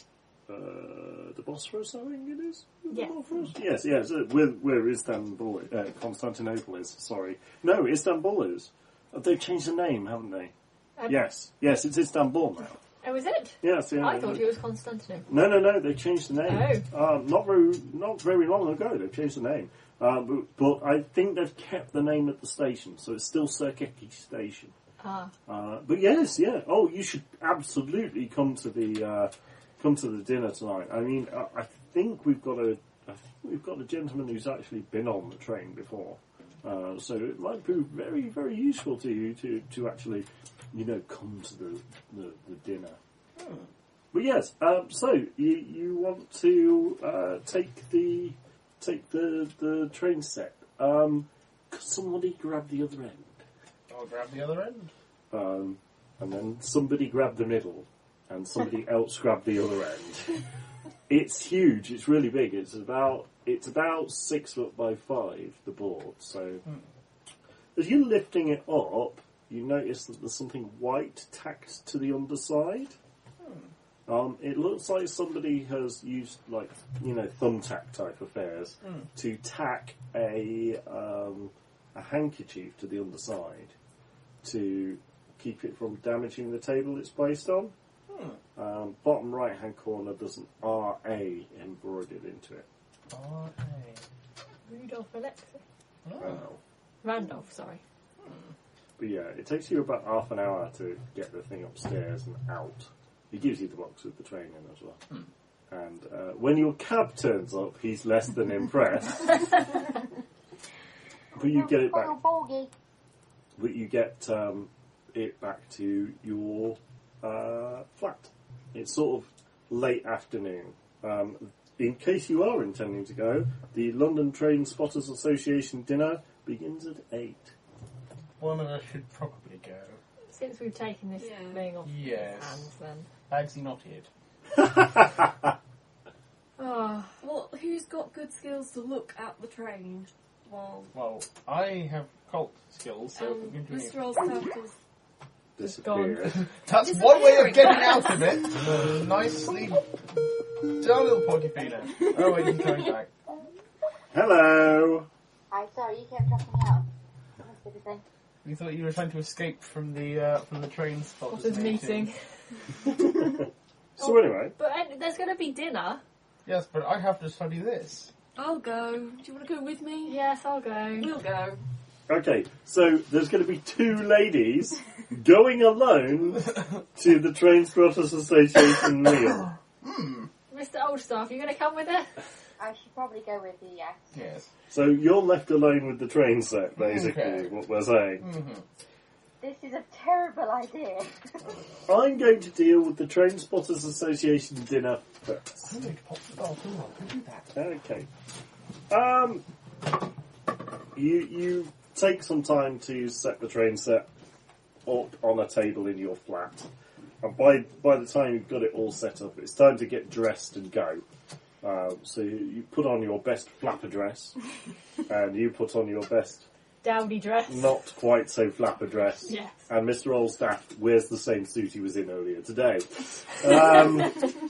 uh, the Bosphorus. I think it is. The Yes. Bosphorus? Yes, yes. Uh, where where Istanbul, uh, Constantinople is. Sorry, no, Istanbul is. Oh, they've changed the name, haven't they? Um, Yes, yes, it's Istanbul now. Oh, is it? Yes, yeah. I thought it was Constantinople. No, no, no. They changed the name. Um, not very, not very long ago. They changed the name, uh, but, but I think they've kept the name at the station, so it's still Serkeki Station. Ah. Uh, but yes, yeah. Oh, you should absolutely come to the uh, come to the dinner tonight. I mean, I, I think we've got a, I think we've got a gentleman who's actually been on the train before. Uh, so it might prove very, very useful to you to, to actually, you know, come to the, the, the dinner. Hmm. But yes, um, so you you want to uh, take the take the the train set? Um, could somebody grab the other end? I'll grab the other end. Um, and then somebody grab the middle, and somebody else grab the other end. It's huge. It's really big. It's about it's about six foot by five. The board. So Hmm. as you're lifting it up, you notice that there's something white tacked to the underside. Um, it looks like somebody has used, like, you know, thumbtack type affairs Mm. to tack a um, a handkerchief to the underside to keep it from damaging the table it's placed on. Hmm. Um, bottom right hand corner there's an R A embroidered into it. R A. Rudolph Alexis. Oh. Randolph, sorry. But yeah, it takes you about half an hour to get the thing upstairs and out. He gives you the box with the train in as well. Hmm. And uh, when your cab turns up, he's less than impressed. But you get it back. Bogey. But you get um, it back to your uh, flat. It's sort of late afternoon. Um, in case you are intending to go, the London Train Spotters Association dinner begins at eight. One of us should probably go. Since we've taken this Yeah. thing off Yes. his hands, then. Bagsy nodded. Oh, Well, who's got good skills to look at the train? Well, Well, I have cult skills, so um, I'm going to do Mister Olstaff is... Disappear. That's one way of getting out of it. Uh, nicely done, little Porcupina. Oh, wait, he's coming back. Hello! Hi, sorry, you kept dropping out. That's everything. You thought you were trying to escape from the uh, from the train spot. what's his meeting? So anyway, But uh, there's going to be dinner. Yes, but I have to study this. I'll go. Do you want to go with me? Yes, I'll go. We'll go. okay, so there's going to be two ladies going alone to the Train Spotters Association meal. Mister Oldstaff, you going to come with us? I should probably go with you, yes. Yes. So you're left alone with the train set, basically, Okay. is what we're saying. Mm-hmm. This is a terrible idea. I'm going to deal with the Train Spotters Association dinner first. I'm going to pop the ball too. I'll do that. Okay. Um, you you take some time to set the train set up on a table in your flat, and by by the time you've got it all set up, it's time to get dressed and go. Uh, so you, you put on your best flapper dress, and you put on your best Dowdy dress. not quite so flapper dress. Yes. And Mister Oldstaff wears the same suit he was in earlier today. Um,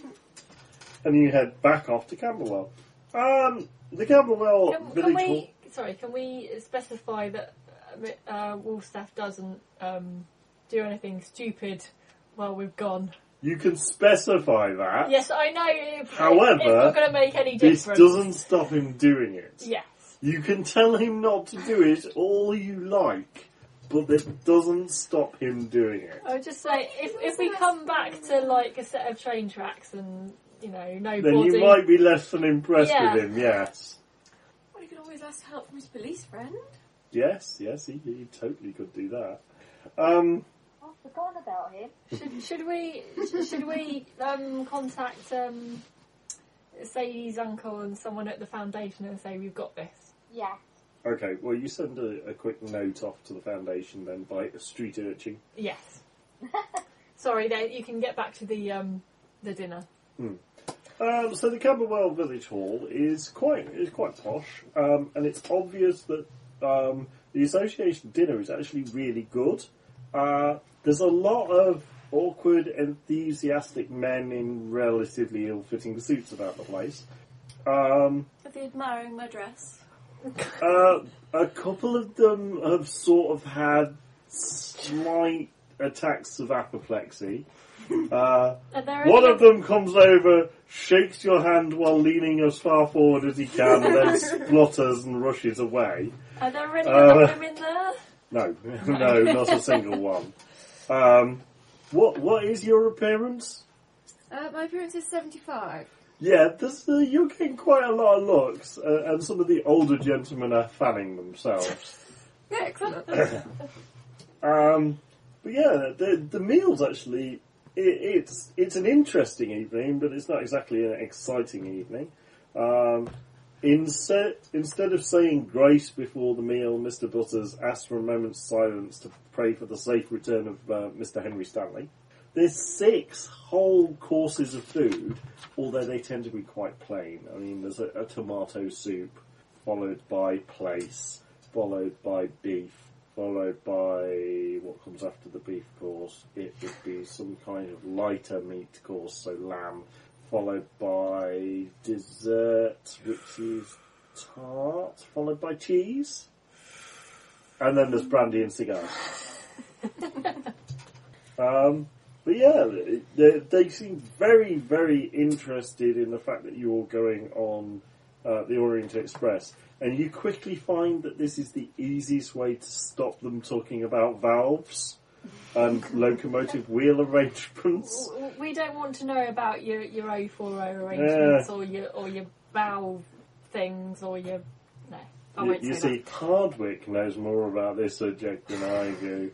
and you head back off to Camberwell. Um, the Camberwell Can, can Village Hall... we, sorry, can we specify that uh, Woolstaff doesn't um, do anything stupid while we've gone? You can specify that. Yes, I know. If, However, it's not going to make any This difference. doesn't stop him doing it. Yes. You can tell him not to do it all you like, but it doesn't stop him doing it. I would just say, if if we come back to like a set of train tracks and you know no Then body, you might be less than impressed Yeah. with him, yes. Well, you can always ask help from his police friend. Yes, yes, he, he totally could do that. Um, I've forgotten about him. should, should we should we um, contact um, Sadie's uncle and someone at the foundation and say we've got this? Yes. okay, well, you send a, a quick note off to the foundation then by a street urchin. Yes. Sorry, there, you can get back to the um, the dinner. Um, so the Camberwell Village Hall is quite is quite posh, um, and it's obvious that um, the association dinner is actually really good. Uh, there's a lot of awkward, enthusiastic men in relatively ill-fitting suits about the place. Um, Are they admiring my dress? uh, a couple of them have sort of had slight attacks of apoplexy. Uh, Are there One any of them comes over, shakes your hand while leaning as far forward as he can, and then splutters and rushes away. Are there any Uh, other women there? No, no, not a single one. Um, what what is your appearance? Uh, my appearance is seventy-five. Yeah, this, uh, you're getting quite a lot of looks, uh, and some of the older gentlemen are fanning themselves. Yeah, excellent. Um, but yeah, the the meals actually. It, it's it's an interesting evening, but it's not exactly an exciting evening. Um, instead, instead of saying grace before the meal, Mister Butters asks for a moment's silence to pray for the safe return of uh, Mister Henry Stanley. There's six whole courses of food, although they tend to be quite plain. I mean, there's a, a tomato soup, followed by plaice, followed by beef, followed by what comes after the beef course. It would be some kind of lighter meat course, so lamb, followed by dessert, which is tart, followed by cheese. And then there's brandy and cigars. um, but yeah, they, they seem very, very interested in the fact that you're going on uh, the Orient Express. And you quickly find that this is the easiest way to stop them talking about valves and locomotive wheel arrangements. We don't want to know about your your O four O arrangements Yeah. or your or your valve things or your no. I You, won't you say see, Hardwick knows more about this subject than I do.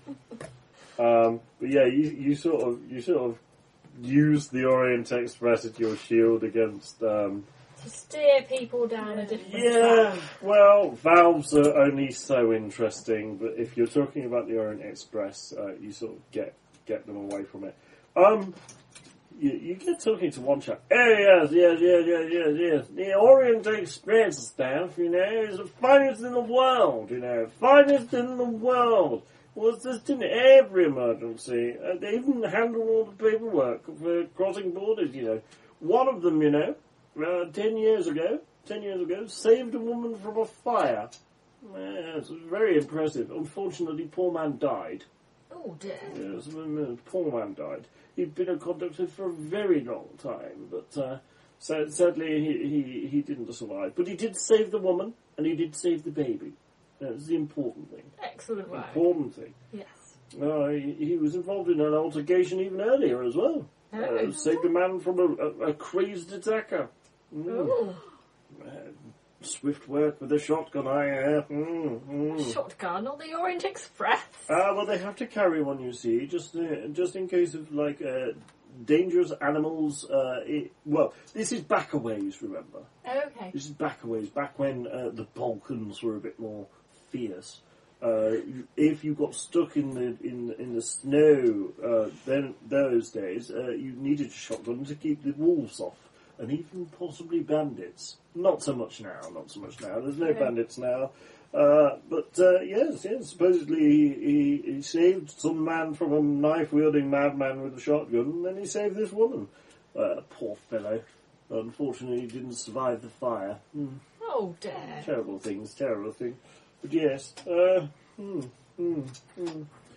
um, but yeah, you, you sort of you sort of use the Orient Express as your shield against. Um, that. To steer people down a different yeah, track. well, valves are only so interesting, but if you're talking about the Orient Express, uh, you sort of get get them away from it. Um, you, you get talking to one chap. Oh yes, yes, yes, yes, yes, yes. The Orient Express staff, you know, is the finest in the world. You know, finest in the world. Was just in every emergency. Uh, they even handle all the paperwork for crossing borders. You know, one of them, you know. Uh, ten years ago, ten years ago, saved a woman from a fire. Yes, very impressive. Unfortunately, poor man died. Oh dear. Yes, the poor man died. He'd been a conductor for a very long time, but uh, so, sadly he, he, he didn't survive. But he did save the woman, and he did save the baby. That's the important thing. Excellent work. Important thing. Yes. Uh, he, he was involved in an altercation even earlier as well. Oh. Uh, saved a man from a, a, a crazed attacker. Mm. Oh. Uh, swift work with a shotgun, I have. Mm, mm. Shotgun on the Orient Express. Ah, well, they have to carry one, you see, just uh, just in case of, like, uh, dangerous animals. Uh, it, well, this is back a ways, remember? Okay. This is back a ways, back when uh, the Balkans were a bit more fierce. Uh, if you got stuck in the in in the snow, uh, then those days, uh, you needed a shotgun to keep the wolves off. And even possibly bandits. Not so much now, not so much now. There's no Okay. bandits now. Uh, but, uh, yes, yes, supposedly he, he, he saved some man from a knife-wielding madman with a shotgun, and then he saved this woman. Uh, poor fellow. Unfortunately, he didn't survive the fire. Hmm. Oh dear. Terrible things, terrible things. But yes, uh, hmm, hmm, hmm.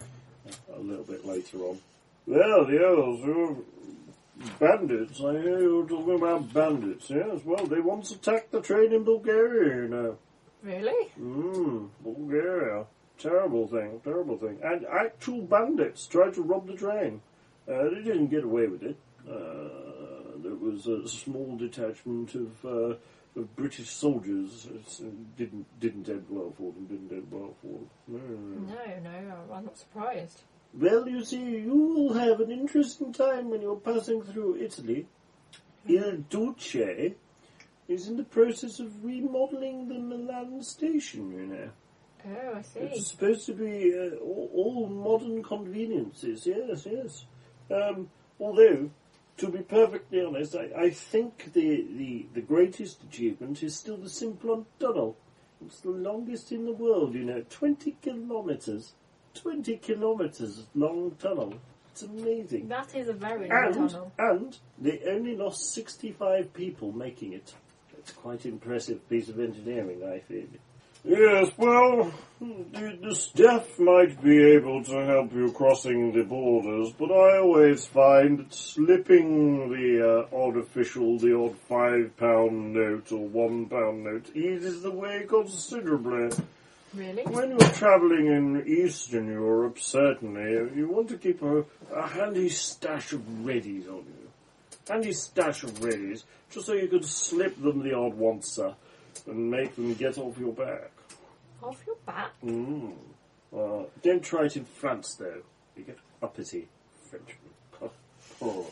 A little bit later on. Well, the others were bandits. I hear you were talking about bandits, yes. Well, they once attacked the train in Bulgaria, you know. Really? Hmm, Bulgaria. Terrible thing, terrible thing. And actual bandits tried to rob the train. Uh, they didn't get away with it. Uh, there was a small detachment of, uh, of British soldiers. It didn't didn't end well for them. Didn't end well for them. Hmm. No, no, I'm not surprised. Well, you see, you will have an interesting time when you're passing through Italy. Il Duce is in the process of remodelling the Milan station, you know. Oh, I see. It's supposed to be uh, all, all modern conveniences, yes, yes. Um, although, to be perfectly honest, I, I think the, the, the greatest achievement is still the Simplon Tunnel. It's the longest in the world, you know, twenty kilometres. twenty kilometres long tunnel. It's amazing. That is a very long And, tunnel. and they only lost sixty-five people making it. It's quite impressive piece of engineering, I feel. Yes, well, the, the staff might be able to help you crossing the borders, but I always find that slipping the uh, odd official, the odd five-pound note or one-pound note eases the way considerably. Really? When you're travelling in Eastern Europe, certainly, you want to keep a, a handy stash of readies on you. Handy stash of readies, just so you can slip them the odd once-er and make them get off your back. Off your back? Mm. Uh, don't try it in France, though. You get uppity Frenchmen. Oh.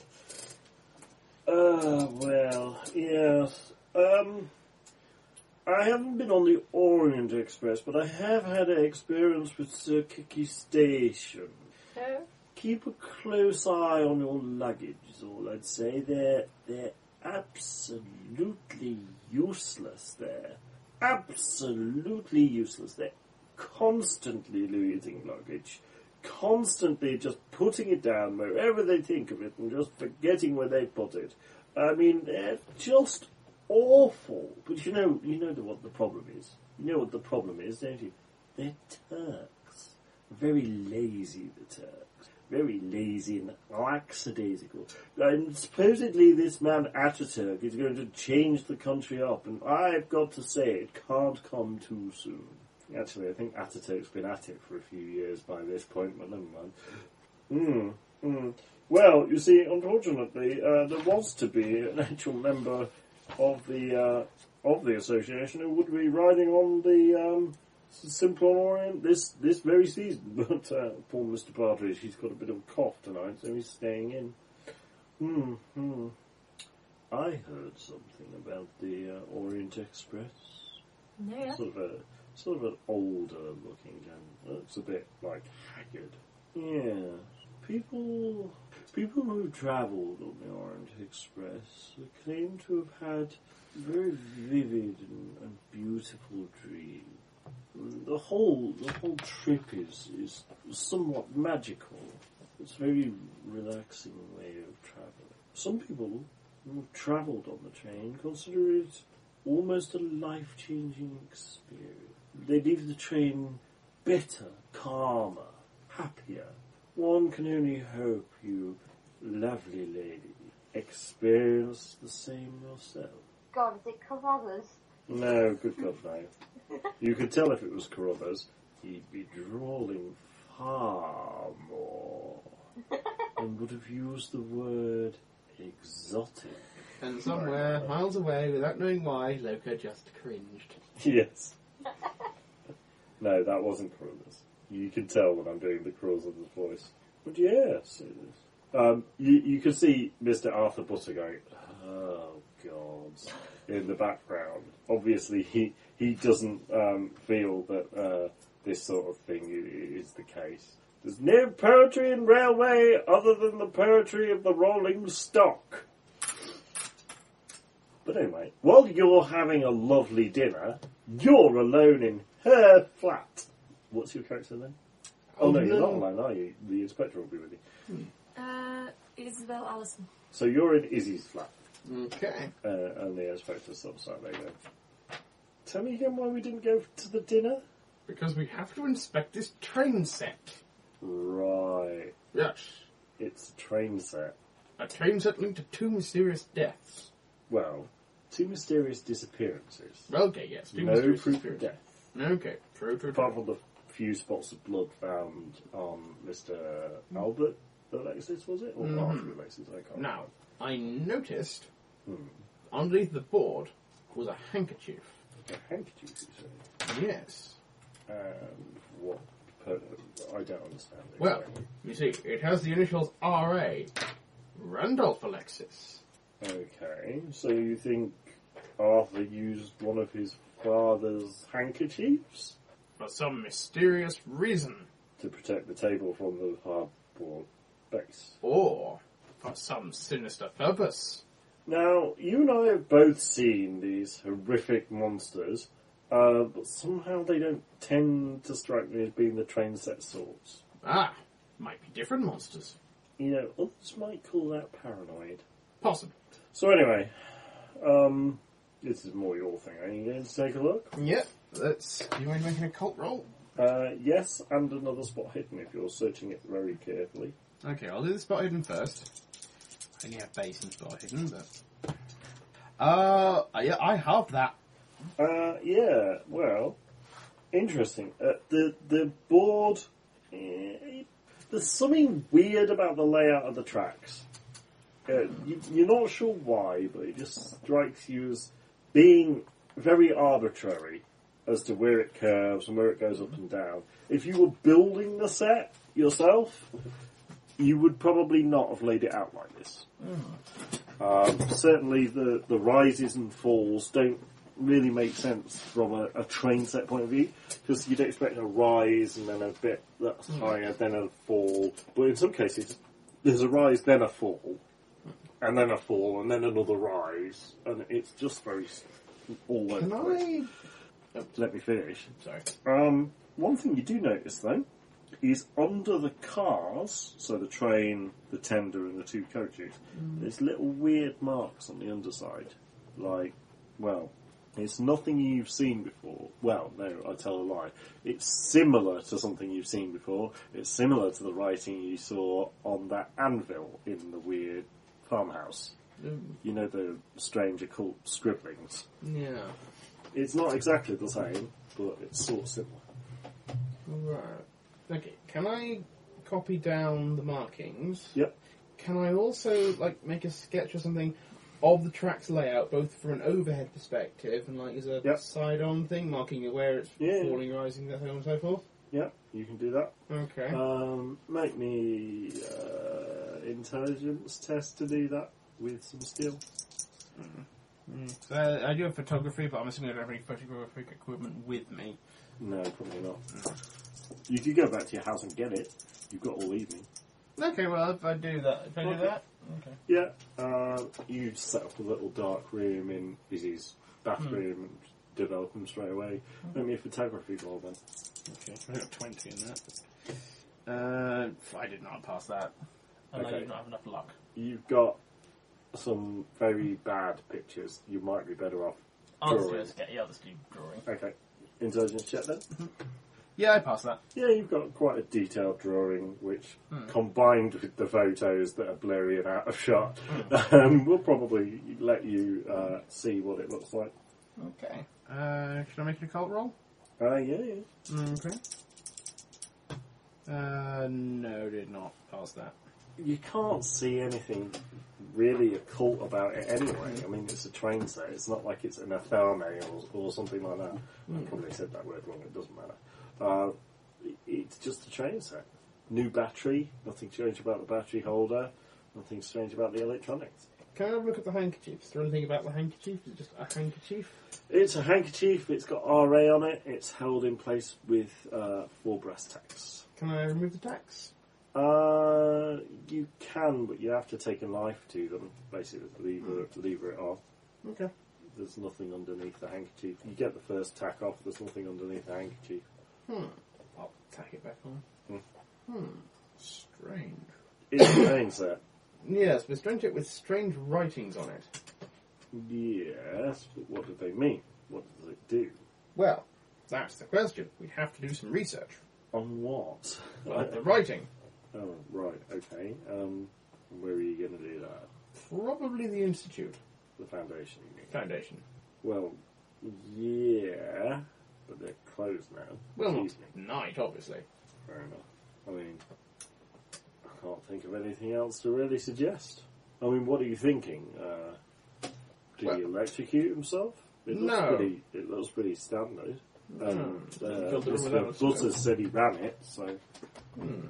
Uh, well, yes. Um... I haven't been on the Orient Express, but I have had an experience with Sir Kiki Station. No. Keep a close eye on your luggage, is all I'd say. They're, they're absolutely useless there. Absolutely useless. They're constantly losing luggage, constantly just putting it down wherever they think of it and just forgetting where they put it. I mean, they're just awful. But you know, you know what the problem is. You know what the problem is, don't you? They're Turks. Very lazy, the Turks. Very lazy and lackadaisical. And supposedly this man Ataturk is going to change the country up, and I've got to say, it can't come too soon. Actually, I think Ataturk's been at it for a few years by this point, but never mind. Hmm. Hmm. Well, you see, unfortunately, uh, there was to be an actual member of the uh, of the association who would be riding on the um, Simplon Orient this this very season. But uh, poor Mister Partridge, he's got a bit of a cough tonight, so he's staying in. Hmm. Hmm. I heard something about the uh, Orient Express. No, yeah. Sort of a sort of an older looking gentleman. Looks a bit like haggard. Yeah. People people who travelled on the Orient Express claim to have had very vivid and, and beautiful dreams. The whole the whole trip is, is somewhat magical. It's a very relaxing way of travelling. Some people who've travelled on the train consider it almost a life-changing experience. They leave the train better, calmer, happier. One can only hope you, lovely lady, experience the same yourself. God, is it Carruthers? No, good God, no. You could tell if it was Carruthers, he'd be drawling far more and would have used the word exotic. And somewhere, miles away, without knowing why, Loka just cringed. Yes. No, that wasn't Carruthers. You can tell when I'm doing the Carruthers voice. But yes, it is. Um, you, you can see Mister Arthur Butter going, oh, God, in the background. Obviously, he, he doesn't um, feel that uh, this sort of thing is the case. There's no poetry in railway other than the poetry of the rolling stock. But anyway, while you're having a lovely dinner, you're alone in her flat. What's your character name? Oh, Oh, no, you're no. not alone, are you? The inspector will be with you. Uh, Isabel Allison. So you're in Izzy's flat, Okay. uh, and the inspector's upside there. Tell me again why we didn't go to the dinner? Because we have to inspect this train set. Right. Yes. It's a train set. A train set linked to two mysterious deaths. Well, two mysterious disappearances. Okay, yes. Two No mysterious proof of disappearances. death. Okay, true, true, Apart true. from the few spots of blood found on Mister Albert Alexis, was it? Or Mhm. Arthur Alexis, I can't Now, I noticed remember. underneath the board was a handkerchief. Hmm. A handkerchief, you say? Yes. And what? Per- I don't understand. Well, exactly. you see, it has the initials R A. Randolph Alexis. Okay, so you think Arthur used one of his father's handkerchiefs For some mysterious reason. to protect the table from the hardboard base? Or for some sinister purpose. Now, you and I have both seen these horrific monsters, uh, but somehow they don't tend to strike me as being the train set sorts. Ah, might be different monsters. You know, others might call that paranoid. Possible. So anyway, um, this is more your thing. Are you going to take a look? Yep. Let's. Do you mind making a cult roll? Uh, yes, and another spot hidden if you're searching it very carefully. Okay, I'll do the spot hidden first. I only have base and spot hidden, but. Uh, yeah, I have that. Uh, yeah, well, interesting. Uh, the the board, eh, there's something weird about the layout of the tracks. Uh, you, you're not sure why, but it just strikes you as being very arbitrary as to where it curves and where it goes up and down. If you were building the set yourself, you would probably not have laid it out like this. Um, certainly the, the rises and falls don't really make sense from a, a train set point of view, because you'd expect a rise and then a bit that's higher, then a fall. But in some cases, there's a rise, then a fall, and then a fall, and then another rise, and it's just very s- all over Can the place. I? Let me finish. Sorry. Um, one thing you do notice, though, is under the cars, so the train, the tender, and the two coaches, there's little weird marks on the underside. Like, well, it's nothing you've seen before. Well, no, I tell a lie. It's similar to something you've seen before. It's similar to the writing you saw on that anvil in the weird farmhouse. Mm. You know, the strange occult scribblings. Yeah. It's not exactly the same, but it's sort of similar. Right. Okay, can I copy down the markings? Yep. Can I also, like, make a sketch or something of the track's layout, both from an overhead perspective and, like, as a Yep. side-on thing, marking where it's Yeah. falling, rising, so on and so forth? Yeah, you can do that. Okay. Um, make me uh, intelligence test to do that with some steel. Mm. So uh, I do have photography, but I'm assuming I don't have any photographic equipment with me. No, probably not. You could go back to your house and get it. You've got all evening. Okay, well, if I do that, if I do Okay. that, okay. Yeah, uh, you set up a little dark room in Izzy's bathroom and develop them straight away. Make me a photography roll then. Okay, I got twenty in that. Uh, I did not pass that. I know Okay. you don't have enough luck. You've got some very bad pictures. You might be better off I'll drawing. just get the others to do drawing. Okay, intelligence check then. Yeah, I passed that. Yeah, you've got quite a detailed drawing, which, Hmm. combined with the photos that are blurry and out of shot, um, will probably let you uh, see what it looks like. Okay. Uh, should I make an occult roll? Uh, yeah, yeah. Okay. Uh, no, did not pass that. You can't see anything really occult about it anyway. I mean, it's a train set. It's not like it's an Athame or, or something like that. I probably said that word wrong. It doesn't matter. Uh, it's just a train set. New battery. Nothing strange about the battery holder. Nothing strange about the electronics. Can I have a look at the handkerchief? Is there anything about the handkerchief? Is it just a handkerchief? It's a handkerchief. It's got R A on it. It's held in place with uh, four brass tacks. Can I remove the tacks? Uh, you can, but you have to take a knife to them. Basically, lever, lever it off. Okay. There's nothing underneath the handkerchief. You get the first tack off. There's nothing underneath the handkerchief. Hmm. I'll tack it back on. Hmm. Hmm. Strange. It's a train set. Yes, but strange it with strange writings on it. Yes, but what do they mean? What does it do? Well, that's the question. We have to do some research. On what? On the writing. Oh, right, okay. Um, where are you going to do that? Probably the Institute. The foundation, you mean? Foundation. Well, yeah, but they're closed now. Well, not Excuse me. tonight, obviously. Fair enough. I mean, I can't think of anything else to really suggest. I mean, what are you thinking? Uh, did Well- he electrocute himself? It looks No. pretty. It looks pretty standard. Um, No. uh, Filled the room Mister without a Butters smoke. said he ran it, so Hmm.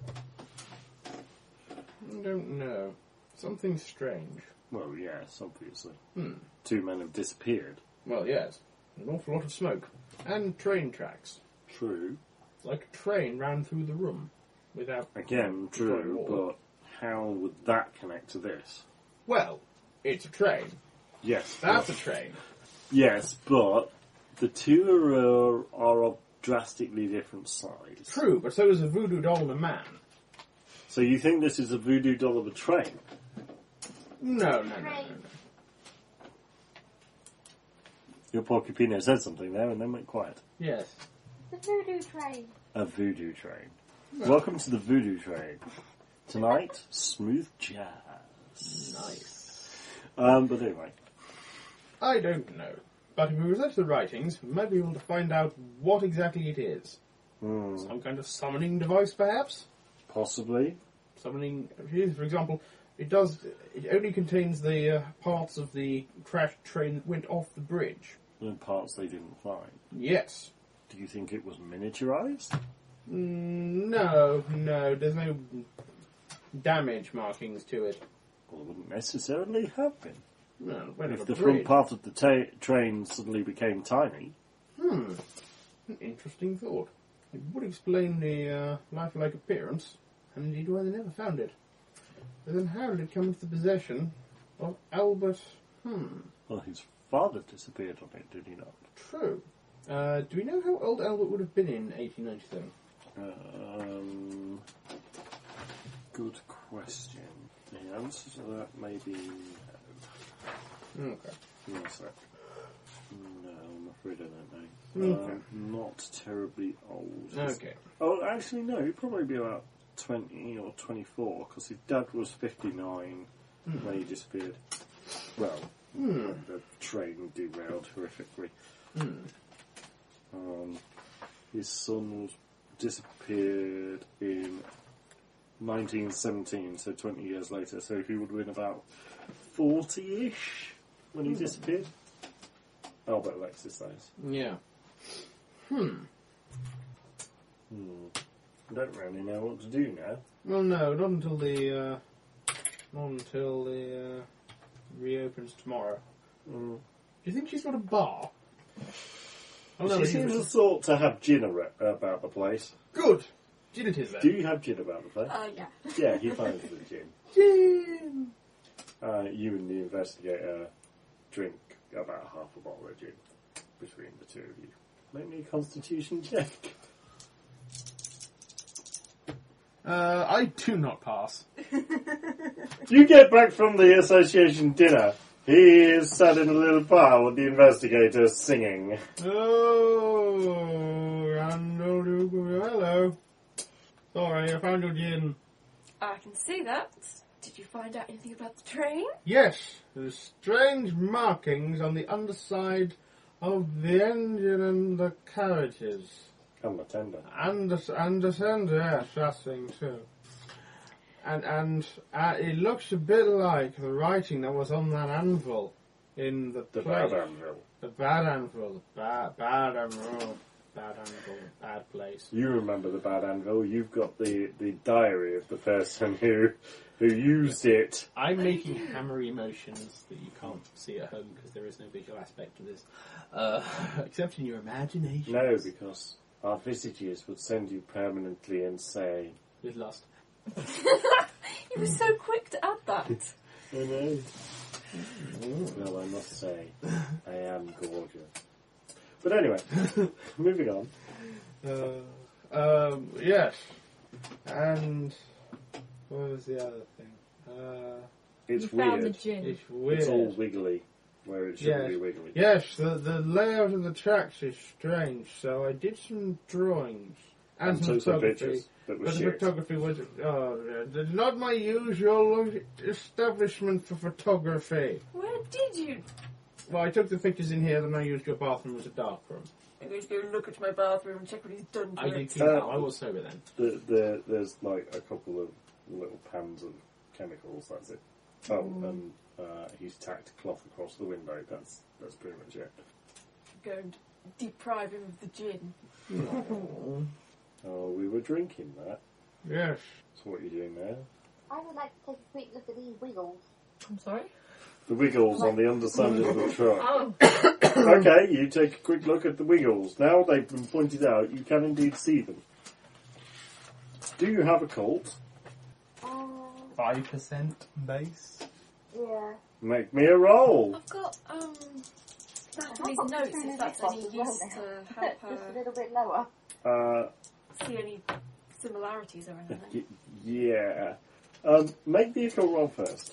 I don't know. Something strange. well, yes, obviously. Hmm. Two men have disappeared. Well, yes. An awful lot of smoke. And train tracks. True. It's like a train ran through the room. Without... Again, true, Wall. but how would that connect to this? Well, it's a train. Yes. That's a but- train. Yes, but the two are, are of drastically different size. True, but so is a voodoo doll and a man. So you think this is a voodoo doll of a train? No, no, no, no, no. Your Porcupino said something there and then went quiet. Yes. The voodoo train. A voodoo train. Welcome to the voodoo train. Tonight, smooth jazz. Nice. Um, but anyway, I don't know. But if we research the writings, we might be able to find out what exactly it is. hmm, Some kind of summoning device, perhaps? possibly. Summoning, for example, it does. It only contains the uh, parts of the crashed train that went off the bridge. The parts they didn't find. Yes. Do you think it was miniaturized? Mm, no, no. There's no damage markings to it. Well, it wouldn't necessarily have been. No, it went If off the a front bridge. part of the ta- train suddenly became tiny. Hmm. An interesting thought. It would explain the uh, lifelike appearance, and indeed why they never found it. But then how did it come into the possession of Albert? Hmm. Well, his father disappeared on it, did he not? True. Uh, do we know how old Albert would have been in eighteen ninety-seven? Um, good question. The answer to that may be no. Okay. Give me a sec. No, I'm afraid I don't know. Okay. Um, not terribly old. Okay. Oh, actually, no. He'd probably be about twenty or twenty-four, because his dad was fifty-nine Mm. when he disappeared. Well, Hmm. when the train derailed horrifically. Mm. Um, his son was disappeared in nineteen seventeen, so twenty years later. So he would have been about forty-ish when he disappeared. Albert Alexis, that is. Yeah. Hmm. Hmm. I don't really know what to do now. Well, no, not until the uh, not until the uh, reopens tomorrow. Mm. Do you think she's got a bar? Oh, no, she you seems were- the sort to have gin ar- about the place. Good. Gin it is then. Do you have gin about the place? Uh, yeah. Yeah, he finds the gin. Gin. Uh, you and the investigator drink about half a bottle of gin between the two of you. Make me a constitution check. Uh, I do not pass. You get back from the association dinner. He is sat in a little bar with the investigator singing. Oh, Randall Duke, hello. Sorry, I found your gin. I can see that. Did you find out anything about the train? Yes, there's strange markings on the underside of the engine and the carriages. And the tender. And the, and the center, yes, that thing too. And and uh, it looks a bit like the writing that was on that anvil in the The place. bad anvil. The bad anvil. The bad, bad anvil. Bad anvil. Bad place. You remember the bad anvil. You've got the, the diary of the person who who used it. I'm making hammery motions that you can't see at home because there is no visual aspect to this, uh, except in your imagination. No, because our visages would send you permanently insane. We've lost. You were so quick to add that. I know. Well, I must say, I am gorgeous. But anyway, moving on. Uh, um, yes. And what was the other thing? Uh, It's you found the weird. gin. it's weird. It's all wiggly, where it shouldn't Yes. be wiggly. Yes, the, the layout of the tracks is strange, so I did some drawings. And, And some took some photography. pictures that were But the shit. photography was oh, yeah, not my usual establishment for photography. Where did you? Well, I took the pictures in here, then I used your bathroom as a dark room. I'm going to go look at my bathroom and check what he's done to I it. did keep Uh, that. I was sober then. The, the, there's like a couple of little pans of chemicals, that's it. Oh, and uh, he's tacked cloth across the window, that's that's pretty much it. Go and deprive him of the gin. Oh, we were drinking that. Yes. That's what you're doing there. I would like to take a quick look at these wiggles. I'm sorry? The wiggles on the underside of the truck. Oh, Okay, you take a quick look at the wiggles. Now they've been pointed out, you can indeed see them. Do you have a cult? Um, Five percent base. yeah. Make me a roll. I've got um I've Natalie's got notes two if that's lip any gloss as well use now. to help Just a her little bit lower. Uh, see any similarities or anything. y- yeah. Um, make the occult roll first.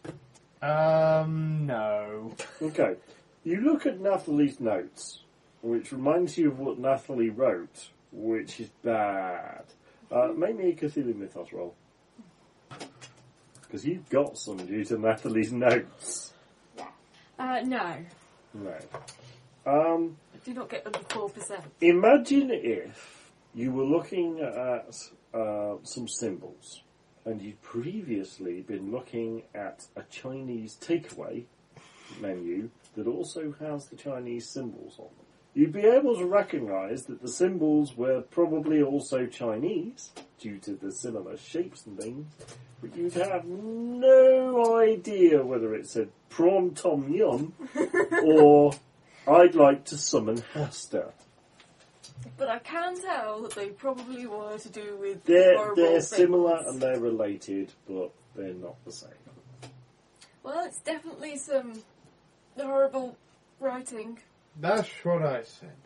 Um, no. Okay. You look at Nathalie's notes, which reminds you of what Nathalie wrote, which is bad. Uh, make me a Cthulhu Mythos roll. Because you've got some due to Nathalie's notes. Uh, no, No. Um, I do not get under four percent. imagine if you were looking at uh, some symbols, and you'd previously been looking at a Chinese takeaway menu that also has the Chinese symbols on them. You'd be able to recognise that the symbols were probably also Chinese, due to the similar shapes and things, but you'd have no idea whether it said prawn tom yum or I'd like to summon Hasta. But I can tell that they probably were to do with They're, horrible they're things. similar and they're related, but they're not the same. Well, it's definitely some horrible writing. That's what I said.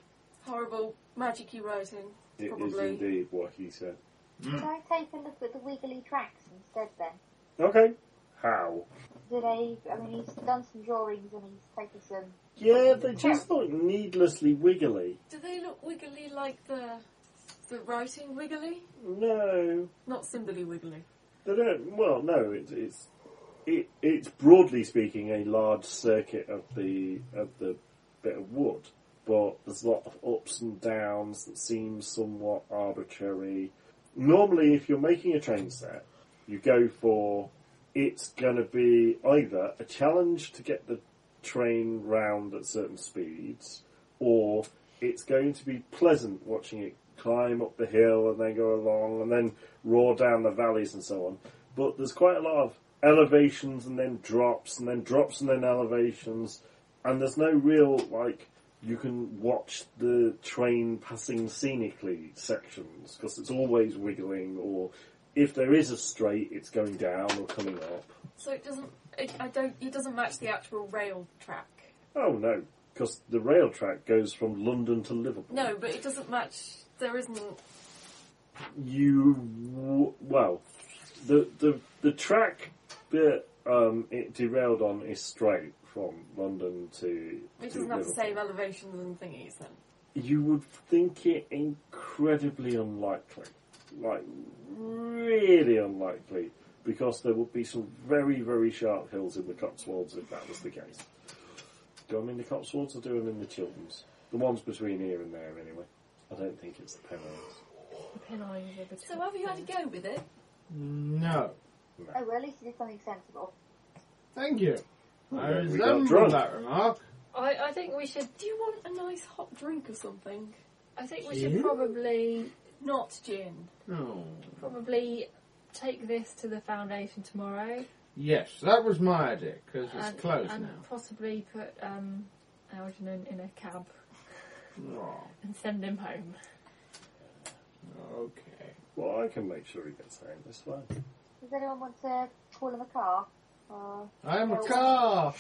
horrible magic-y writing, It is probably. indeed what he said. Could I take a look at the wiggly tracks instead then? Okay. How? Do they, I mean, he's done some drawings and he's taken some... Yeah, they just look needlessly wiggly. Do they look wiggly like the the writing wiggly? No, Not symboly wiggly. they don't. Well, no, it's it's it, it's broadly speaking a large circuit of the of the bit of wood, but there's a lot of ups and downs that seem somewhat arbitrary. Normally, if you're making a train set, you go for it's going to be either a challenge to get the train round at certain speeds, or it's going to be pleasant watching it climb up the hill and then go along and then roar down the valleys and so on. But there's quite a lot of elevations and then drops and then drops and then elevations, and there's no real, like, you can watch the train passing scenically sections, because it's always wiggling, or if there is a straight, it's going down or coming up. So it doesn't. It, I don't. It doesn't match the actual rail track. Oh no, because the rail track goes from London to Liverpool. No, but it doesn't match. There isn't. You w- well, the the the track that um, it derailed on is straight from London to. It to doesn't have the Liverpool. same elevations and thingies then. You would think it incredibly unlikely, like really unlikely, because there would be some very very sharp hills in the Cotswolds if that was the case. Do I mean the Cotswolds or do I mean the Chilterns? The ones between here and there, anyway. I don't think it's the Pennines. The Pennines are between. So have you had a go with it? No. Oh, well, at least he did something sensible. Thank you. Well, I then we got resemble drunk. that remark. I, I think we should. Do you want a nice hot drink or something? I think we Gin? should probably Not gin. No. probably take this to the foundation tomorrow. Yes, that was my idea, because it's and, closed and now. possibly put um, Algernon in a cab Oh, and send him home. okay. Well, I can make sure he gets home this way. Does anyone want to call him a car? Or... I am a No. car!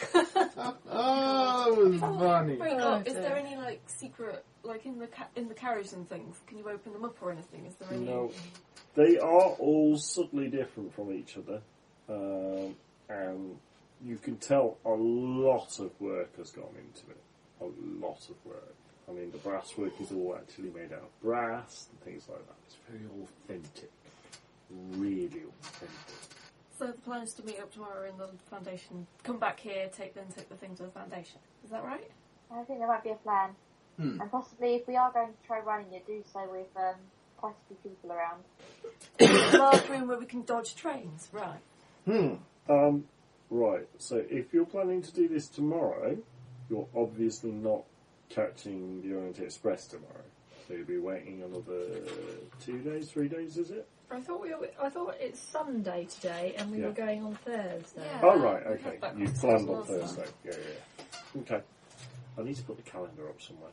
Oh, that was funny. Bring Oh, up. Is dear. there any like secret, like in the ca- in the carriage and things? Can you open them up or anything? Is there any? No. They are all subtly different from each other, um, and you can tell a lot of work has gone into it. A lot of work. I mean, the brass work is all actually made out of brass and things like that. It's very authentic. Really authentic. So the plan is to meet up tomorrow in the foundation. Come back here, take then take the thing to the foundation. Is that right? I think there might be a plan. Hmm. And possibly, if we are going to try running it, do so with um, quite a few people around. A large room where we can dodge trains, right? Hmm. Um, right, so if you're planning to do this tomorrow, you're obviously not catching the Orient Express tomorrow. So you'll be waiting another two days, three days, is it? I thought we. Were, I thought it's Sunday today, and we Yeah. were going on Thursday. Yeah. Oh, right, we okay. had that You conversation planned on last time. Thursday. Yeah, yeah, yeah. Okay. I need to put the calendar up somewhere.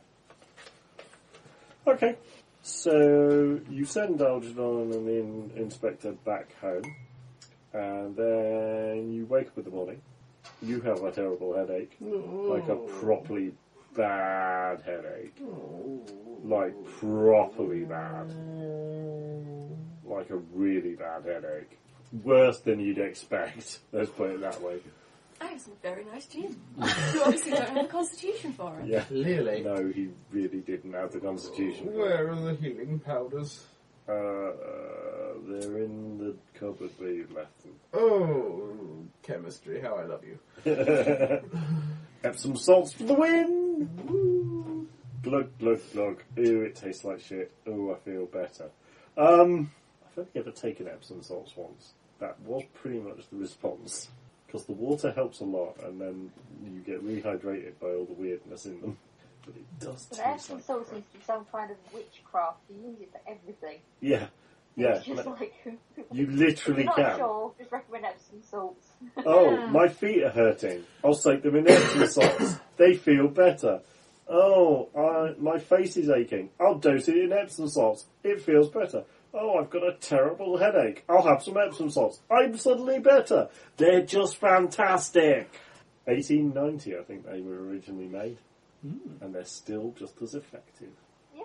Okay. So you send Algernon and the in- inspector back home, and then you wake up in the morning. You have a terrible headache, like a properly bad headache, like properly bad, like a really bad headache, worse than you'd expect. Let's put it that way. I have some very nice gin. You obviously don't have the constitution for it. Yeah. Clearly. No, he really didn't have the constitution. for it. Where are the healing powders? Uh, uh, they're in the cupboard where you left them. Oh, chemistry, how I love you. Epsom salts for the win! Woo. Glug, glug, glug. Ew, it tastes like shit. Ooh, I feel better. Um, I've only ever taken Epsom salts once. That was pretty much the response. Because the water helps a lot, and then you get rehydrated by all the weirdness in them. But it does But taste Epsom like salt crap. seems to be some kind of witchcraft. You use it for everything. Yeah, yeah. It's just like... You if literally you're not can. sure, just recommend Epsom salts. Oh, my feet are hurting. I'll soak them in Epsom salts. They feel better. Oh, I, my face is aching. I'll dose it in Epsom salts. It feels better. Oh, I've got a terrible headache. I'll have some Epsom salts. I'm suddenly better. They're just fantastic. eighteen ninety, I think they were originally made. And they're still just as effective.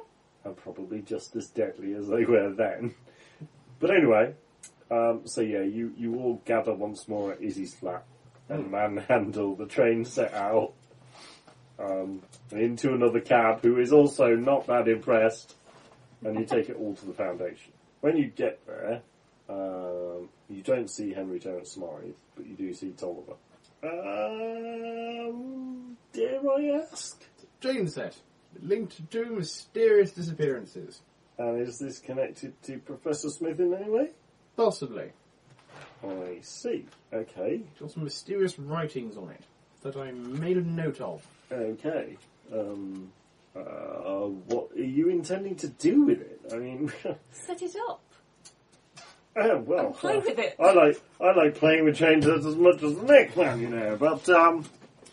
and probably just as deadly as they were then. But anyway, um, so yeah, you, you all gather once more at Izzy's flat and manhandle the train set out um, into another cab who is also not that impressed, and you take it all to the Foundation. When you get there, um, you don't see Henry Terence Smythe, but you do see Tolliver. Um, dare I ask? Train set, linked to mysterious disappearances. And is this connected to Professor Smith in any way? Possibly. I see. Okay. There's some mysterious writings on it that I made a note of. Okay. Um, uh, what are you intending to do with it? I mean, Set it up. oh, well, And play with it. I like I like playing with train sets as much as the next man, you know. But um,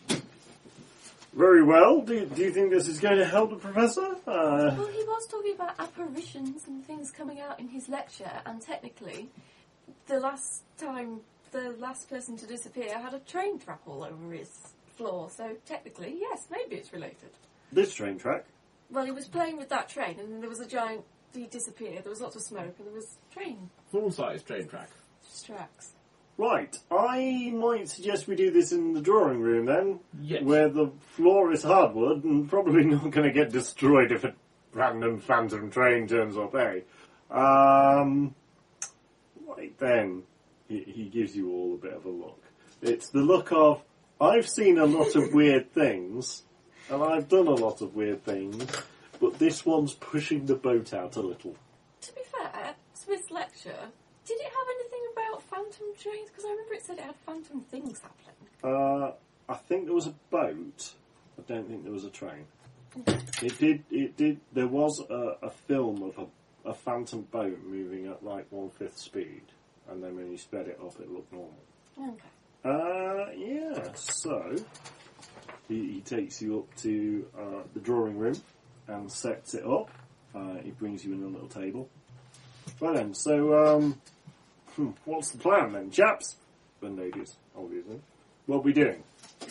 very well. Do do you think this is going to help the professor? Uh, Well, he was talking about apparitions and things coming out in his lecture, and technically, the last time the last person to disappear had a train track all over his floor, so technically, yes, maybe it's related. this train track. Well, he was playing with that train, and then there was a giant, he disappeared, there was lots of smoke, and there was train Full-size train track. tracks. Right. I might suggest we do this in the drawing room then, Yes. where the floor is hardwood and probably not going to get destroyed if a random phantom train turns up, eh? Um, right then, he, he gives you all a bit of a look. It's the look of, I've seen a lot of weird things, and I've done a lot of weird things, but this one's pushing the boat out a little. To be fair, Smith's lecture, did it have anything about phantom trains? Because I remember it said it had phantom things happening. Uh, I think there was a boat. I don't think there was a train. It did. It did. There was a, a film of a, a phantom boat moving at like one fifth speed, and then when you sped it up, it looked normal. Okay. Uh, yeah. So he, he takes you up to uh, the drawing room and sets it up. Uh, he brings you in a little table. Right then. So, um, hmm, what's the plan then, chaps? And ladies, obviously. What are we doing?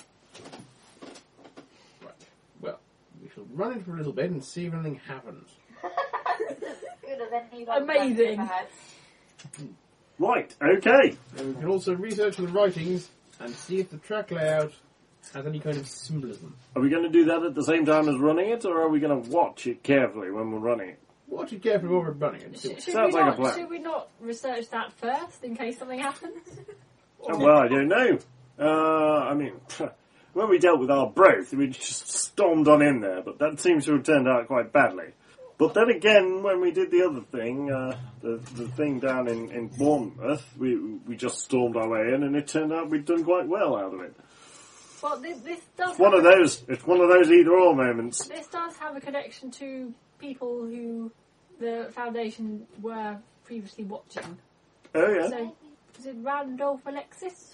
Right. Well, we shall run it for a little bit and see if anything happens. Good as any Amazing. I've ever had. Right. Okay. And we can also research the writings and see if the track layout has any kind of symbolism. Are we going to do that at the same time as running it, or are we going to watch it carefully when we're running it? Watch it carefully while we're running it. Should, should, Sounds we like a not, plan. should we not research that first in case something happens? Oh, well, I don't know. Uh, I mean, when we dealt with our broth, we just stormed on in there, but that seems to have turned out quite badly. But then again, when we did the other thing, uh, the the thing down in, in Bournemouth, we we just stormed our way in, and it turned out we'd done quite well out of it. Well, this, this does It's one have of a- those. It's one of those either-or moments. This does have a connection to people who the Foundation were previously watching. Oh yeah, So, is it Randolph Alexis?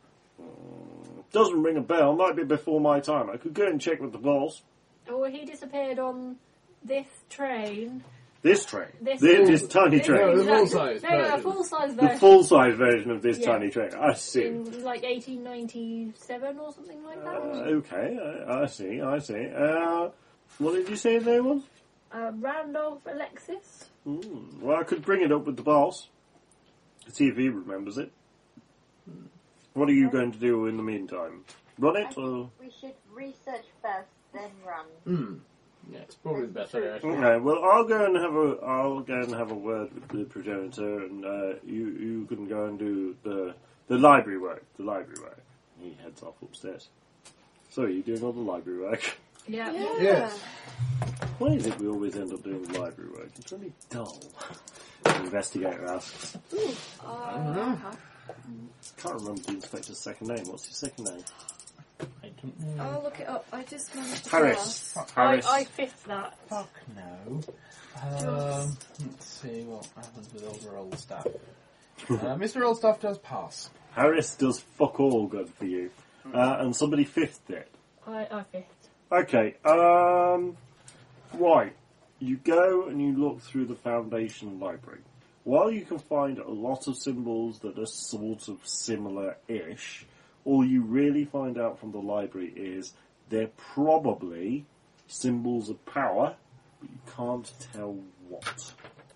doesn't ring a bell. Might be before my time. I could go and check with the boss. Or he disappeared on this train. This train, This, this, this tiny this- train, No, the exactly. full-size No, no, a version. full-size the version. full-size version of this Yeah. tiny train. I see. In like eighteen ninety-seven or something like Uh, that. okay, I, I see, I see. Uh, what did you say his name was? Uh, Randolph Alexis. Hmm. Well, I could bring it up with the boss. See if he remembers it. What are you going to do in the meantime? Run I it, or...? think we should research first, then run. Hmm. Yeah, it's probably the best idea. actually. Okay, well, I'll go and have a, I'll go and have a word with the progenitor, and uh, you, you can go and do the, the library work. The library work. He heads off upstairs. So, you're doing all the library work. Yeah. Yes. Why is it we always end up doing the library work? It's really dull. The investigator asks. Uh, Can't remember the inspector's second name. What's his second name? I don't know. I'll look it up. I just managed to Harris. pass. I, Harris. I fifth that. Fuck no. Um, let's see what happens with older old stuff. Uh, Mister Old Stuff does pass. Harris does fuck all good for you. Uh, and somebody fifth it. I, I fifth. Okay, um... Right. You go and you look through the Foundation library. While you can find a lot of symbols that are sort of similar-ish, all you really find out from the library is they're probably symbols of power but you can't tell what.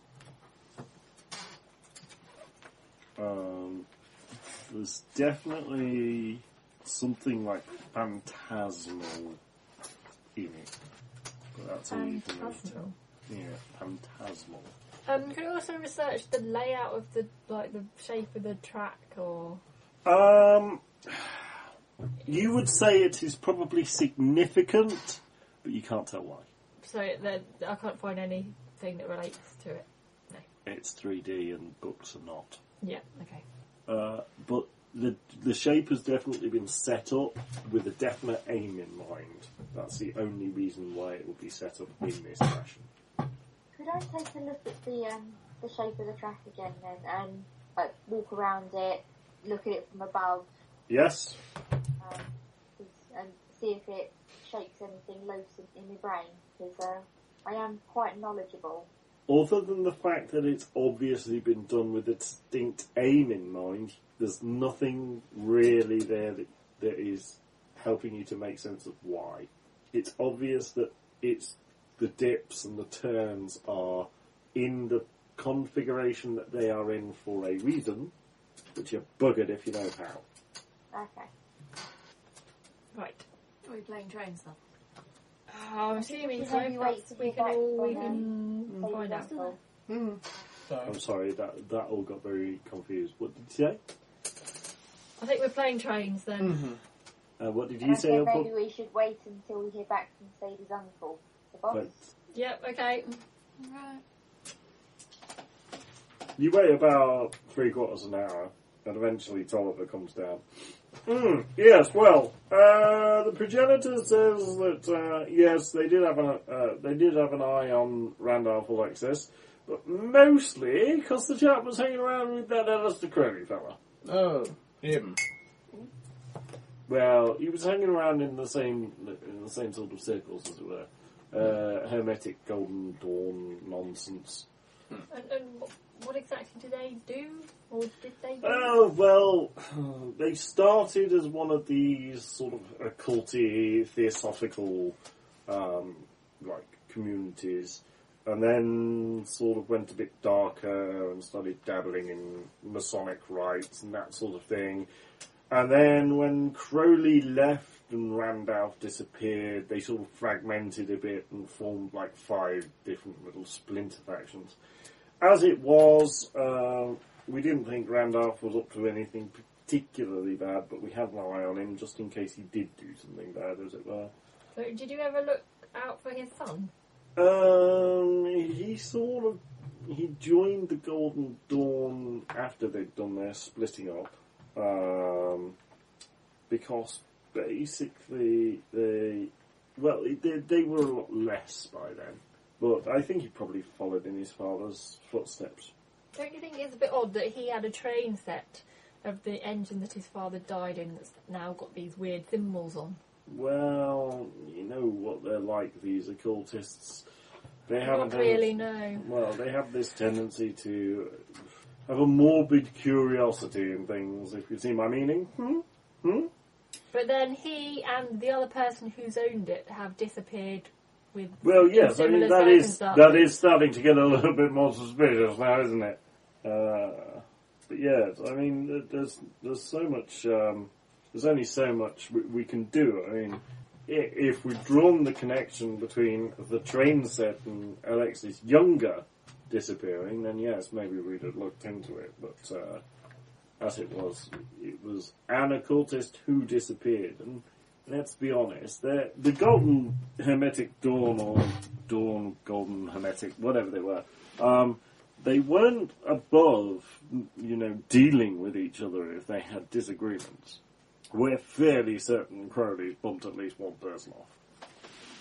Um, there's definitely something like phantasmal in it. But that's all you can really tell. Phantasmal. Yeah, phantasmal. Um, can you also research the layout of the like the shape of the track, or Um, you would say it is probably significant, but you can't tell why. so that I can't find anything that relates to it. It's three D and books are not. Yeah. Okay. Uh, but the the shape has definitely been set up with a definite aim in mind. That's the only reason why it will be set up in this fashion. Could I take a look at the um, the shape of the track again then, and like walk around it, look at it from above, Yes? um, and see if it shakes anything loose in, in my brain? Because uh, I am quite knowledgeable. Other than the fact that it's obviously been done with a distinct aim in mind, there's nothing really there that, that is helping you to make sense of why. It's obvious that it's the dips and the turns are in the configuration that they are in for a reason, but you're buggered if you know how. Okay. Right. Are we playing trains then? Oh, I'm assuming Should so. we If wait that's, to we hear can back all we from, can Say find the out. uncle? So, I'm sorry, that that all got very confused. What did you say? I think we're playing trains then. mhm. Uh, what did And you I say? said Uncle? maybe we should wait until we hear back from Sadie's uncle, the boss. Right. Yep. Okay. Right. You wait about three quarters of an hour, and eventually Tolliver comes down. Hmm, yes, well, uh, the progenitor says that, uh, yes, they did have an, uh, they did have an eye on Randolph Alexis, but mostly because the chap was hanging around with that Alistair Crowley fella. Oh, him. Well, he was hanging around in the same, in the same sort of circles, as it were. Uh, hermetic Golden Dawn nonsense. And, and wh- what exactly do they do, or did they do? Oh, well, they started as one of these sort of occulty, theosophical, um, like, communities, and then sort of went a bit darker and started dabbling in Masonic rites and that sort of thing. And then when Crowley left and Randolph disappeared, they sort of fragmented a bit and formed like five different little splinter factions. As it was, uh, we didn't think Randolph was up to anything particularly bad, but we had an eye on him just in case he did do something bad, as it were. So did you ever look out for his son? Um, he sort of, he joined the Golden Dawn after they'd done their splitting up, um, because basically they, well, they, they were a lot less by then. But I think he probably followed in his father's footsteps. Don't you think it's a bit odd that he had a train set of the engine that his father died in that's now got these weird symbols on? Well, you know what they're like, these occultists. They have Not a really, tendency- no. Well, they have this tendency to have a morbid curiosity in things, if you see my meaning. Hmm? Hmm? But then he and the other person who's owned it have disappeared with Well, in yes, I mean, similar that is, circumstances. that is starting to get a little bit more suspicious now, isn't it? Uh, but yes, I mean, th- there's there's so much, um, there's only so much we, we can do. I mean, i- if we've drawn the connection between the train set and Alexis Younger disappearing, then yes, maybe we'd have looked into it. But uh, as it was, it was an occultist who disappeared, and let's be honest, the the Golden Hermetic Dawn, or Dawn Golden Hermetic, whatever they were, um, they weren't above, you know, dealing with each other if they had disagreements. We're fairly certain Crowley's bumped at least one person off.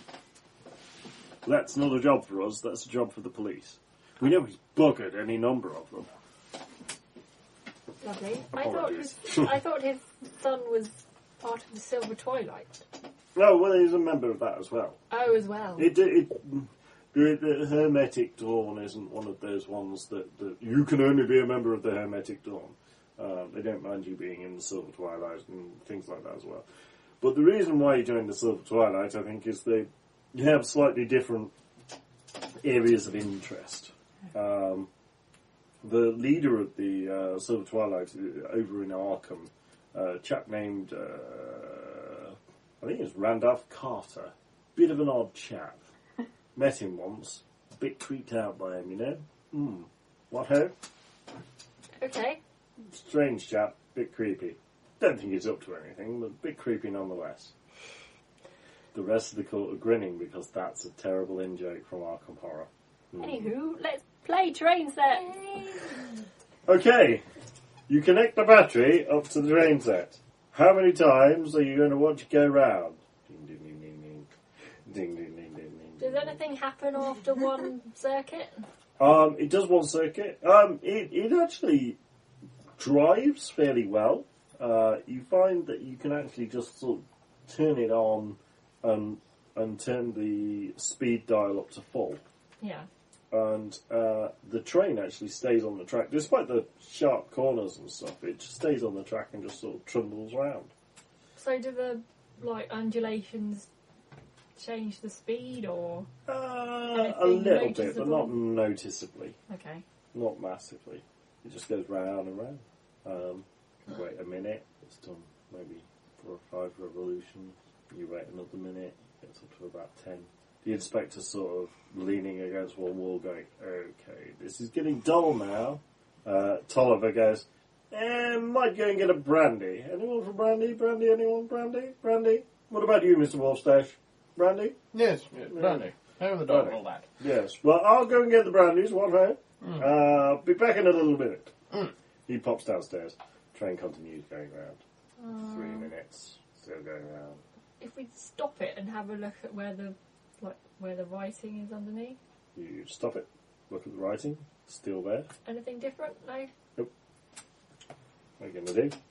That's not a job for us, that's a job for the police. We know he's buggered any number of them. Lovely. I thought, Apologies. his, I thought his son was part of the Silver Twilight. No, well, he's a member of that as well. Oh, as well. It, it, the, the Hermetic Dawn isn't one of those ones that, that you can only be a member of the Hermetic Dawn. Uh, they don't mind you being in the Silver Twilight and things like that as well. But the reason why you joined the Silver Twilight, I think, is they have slightly different areas of interest. Um, the leader of the uh, Silver Twilight uh, over in Arkham, uh, a chap named, uh, I think it was Randolph Carter. Bit of an odd chap. Met him once. A bit creeped out by him, you know? Hmm. What ho? Okay. Strange chap. Bit creepy. Don't think he's up to anything, but a bit creepy nonetheless. The rest of the court are grinning because that's a terrible in-joke from Arkham Horror. Hmm. Anywho, let's play train set. Okay. You connect the battery up to the train set. How many times are you going to watch it go round? Ding, ding, ding, ding, ding. Ding, ding, ding, ding, ding. Does anything happen after one circuit? Um, it does one circuit. Um, it, it actually drives fairly well. Uh, you find that you can actually just sort of turn it on and, and turn the speed dial up to full. Yeah. And uh, the train actually stays on the track. Despite the sharp corners and stuff, it just stays on the track and just sort of trundles around. So do the, like, undulations change the speed, or...? Uh, a Anything little bit, but noticeable? not noticeably. Okay. Not massively. It just goes round and round. Um, you wait a minute, it's done maybe four or five revolutions. You wait another minute, it's up to about ten. The inspector's sort of leaning against one wall going, okay, this is getting dull now. Uh, Tolliver goes, eh, might go and get a brandy. Anyone for brandy? Brandy? Anyone? Brandy? Brandy? What about you, Mister Wolfstash? Brandy? Yes, yes, brandy. How are the dog and all that? Yes. Well, I'll go and get the brandies, what ho? Mm. Uh, be back in a little minute. Mm. He pops downstairs. Train continues going round. Um, Three minutes, still going round. If we stop it and have a look at where the, like, where the writing is underneath, You stop it, look at the writing, still there. anything different? No? What are you going to do?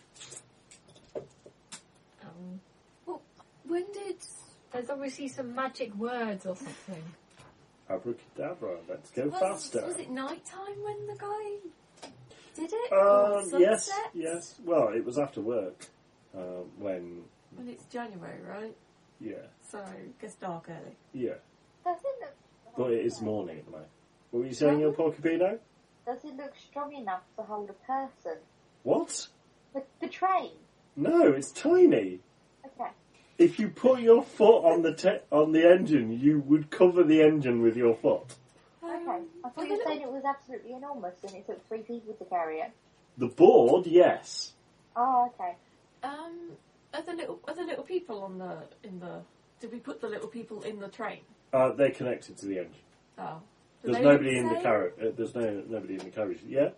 Um, When did... there's obviously some magic words or something. Abracadabra, let's go was, faster. Was it night time when the guy did it? Um, or yes, sunset? yes. Well, it was after work, uh, when, When it's January, right? yeah, So it gets dark early. yeah. Does it look... But it is morning at the moment. What were you saying, your Porcupino? Does it look strong enough to hold a person? What? The, the train? No, it's tiny. Okay. If you put your foot on the te- on the engine, you would cover the engine with your foot. Okay. I well, thought the you were little- saying it was absolutely enormous and it took three people to carry it. The board, yes. Oh, okay. Um, are the little are the little people on the in the? Did we put the little people in the train? Uh, they're connected to the engine. Oh, Do There's they nobody in the say? carriage. Uh, there's no nobody in the carriage. Yeah.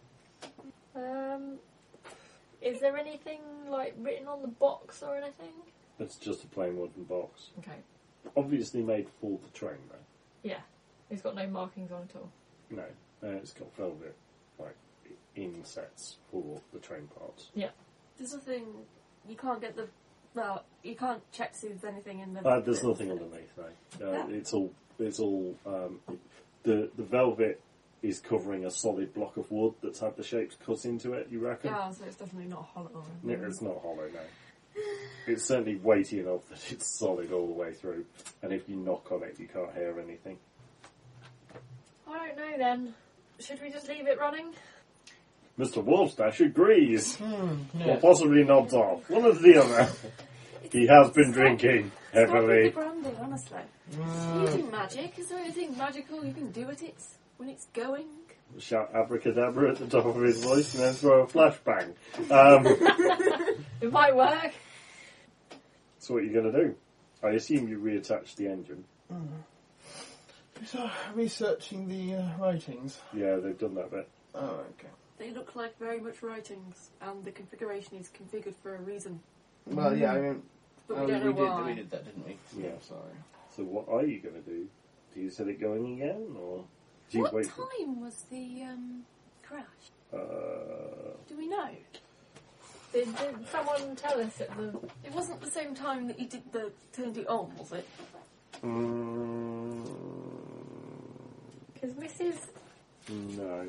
Um, is there anything, like, written on the box or anything? It's just a plain wooden box. Okay. Obviously made for the train, though. Yeah. It's got no markings on at all. No, uh, it's got velvet like insets for the train parts. There's nothing. You can't get the. Well, you can't check to see if there's anything in the. Uh, there's nothing underneath, though. Uh, No. It's all. It's all. Um, the the velvet is covering a solid block of wood that's had the shapes cut into it. You reckon? Yeah, so it's definitely not hollow. Or No, anything. it's not hollow, no. It's certainly weighty enough that it's solid all the way through, and if you knock on it, you can't hear anything. I don't know then. Should we just leave it running? Mister Wolfstash agrees, Hmm, or yes. possibly nods off. One or the other. He has been drinking Stop with heavily. the brandy, honestly. Mm. You do magic. Is there anything magical you can do with it when it's going? Shout abracadabra at the top of his voice and then throw a flashbang. Um, It might work. so what are you going to do? I assume you reattach the engine. So, researching the uh, ratings. Yeah, they've done that bit. Oh, okay. They look like very much writings, and the configuration is configured for a reason. Well, yeah, I mean, But oh, we don't know did, why. we did that, didn't we? Yeah. Sorry. So what are you going to do? Do you set it going again, or do you What wait for... time was the um, crash? Uh, Do we know? Did, did someone tell us at the... It wasn't the same time that you did the turned it on, was it? mm, Because Missus no.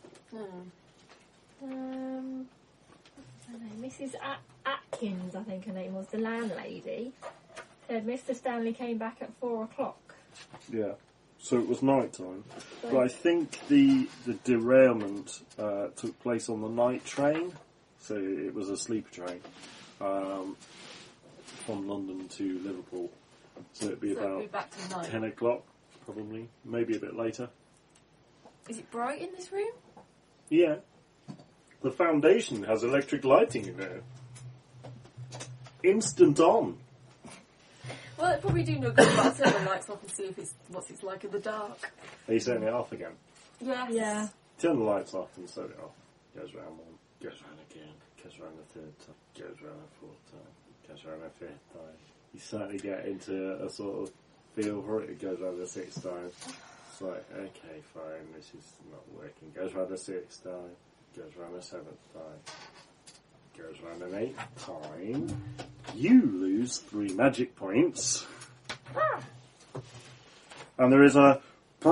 Hmm. Um, I don't know, Missus A- Atkins, I think her name was, the landlady, said Mister Stanley came back at four o'clock. Yeah. So it was night time. But I think the the derailment uh, took place on the night train. So it was a sleeper train um, from London to Liverpool. So it'd be So it'll about be back to the night. ten o'clock, probably. Maybe a bit later. Is it bright in this room? Yeah. The foundation has electric lighting in there. Instant on. Well, it probably do no good, but I'll turn the lights off and see if it's what it's like in the dark. Are you turning it off again? Yes. Yeah. Turn the lights off and set it off. Goes round one, goes round again, goes round a third time, goes round a fourth time, goes round a fifth time. You certainly get into a sort of feel for it. It goes round a sixth time. It's like, okay, fine, this is not working. Goes round a sixth time, goes round a seventh time, goes round an eighth time. You lose three magic points. And there is a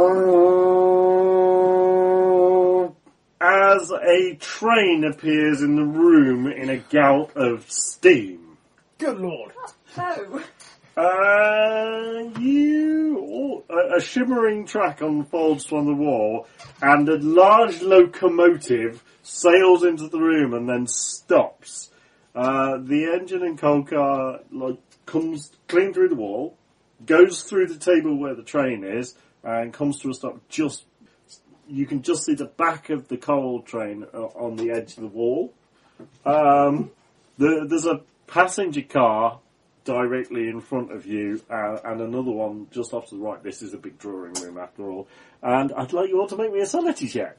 as a train appears in the room in a gout of steam. Good lord. Oh. Uh, you a, a shimmering track unfolds from the wall, and a large locomotive sails into the room and then stops. Uh, the engine and coal car like comes clean through the wall, goes through the table where the train is, and comes to a stop. Just you can just see the back of the coal train uh, on the edge of the wall. Um, the, there's a passenger car directly in front of you, uh, and another one just off to the right. This is a big drawing room, after all. And I'd like you all to make me a sanity check.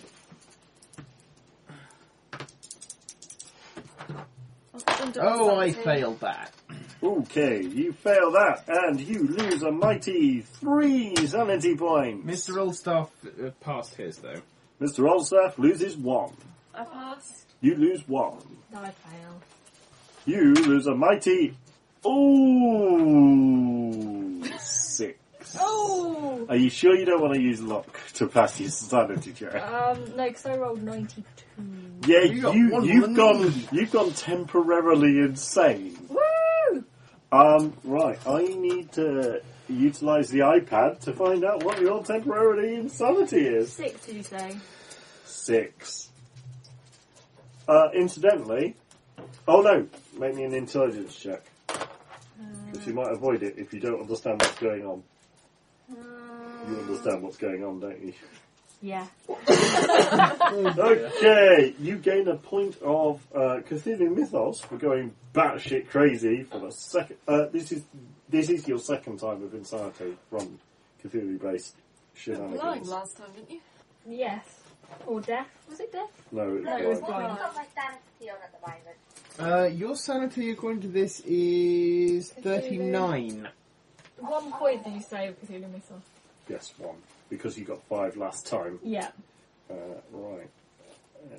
Oh, I failed that. Okay, you fail that, and you lose a mighty three sanity points. Mister Oldstaff uh, passed his, though. Mister Olstaff loses one. I passed. You lose one. I failed. You lose a mighty... Ooh, six. Oh! Are you sure you don't want to use luck to pass your sanity check? Um, no, because I rolled ninety-two. Yeah, You got you, one you've more gone than me. you've gone temporarily insane. Woo! Um, right, I need to utilise the iPad to find out what your temporarily insanity is. Six, did you say? Six. Uh, incidentally, oh no, make me an intelligence check. Because you might avoid it if you don't understand what's going on. You understand what's going on, don't you? Yeah. Okay, you gain a point of uh, Cthulhu Mythos for going batshit crazy for the second. Uh, this is this is your second time of insanity from Cthulhu-based You were blind shenanigans. last time, didn't you? Yes. Or death. Was it death? No, it No, it was was blind. I've got my sanity on at the moment. Uh, your sanity, according to this, is thirty-nine. One point did you say of Cthulhu Mythos? yes, one because you got five last time. Yeah. Uh, right, uh,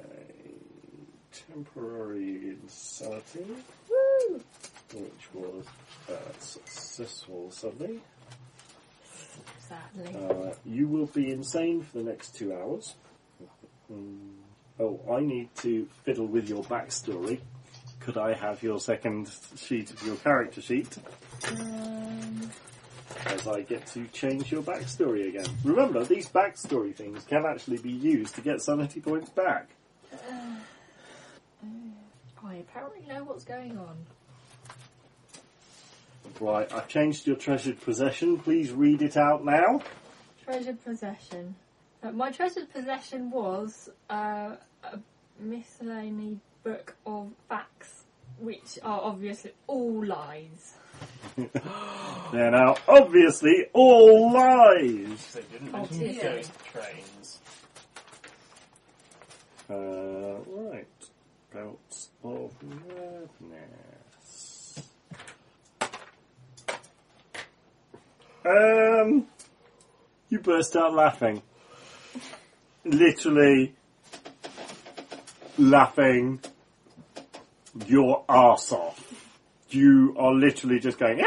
temporary insanity, Woo! which was uh, successful suddenly. Sadly. Uh, you will be insane for the next two hours. Mm. Oh, I need to fiddle with your backstory. Could I have your second sheet of your character sheet? Um, As I get to change your backstory again. Remember, these backstory things can actually be used to get sanity points back. I apparently know what's going on. Right, I've changed your treasured possession. Please read it out now. Treasured possession. Uh, my treasured possession was uh, a miscellany book of facts, which are obviously all lies. They're now obviously all lies. They didn't Oh, mention dear. ghost trains. Uh, right. Belts of Madness. Um, you burst out laughing. Literally laughing your arse off. You are literally just going,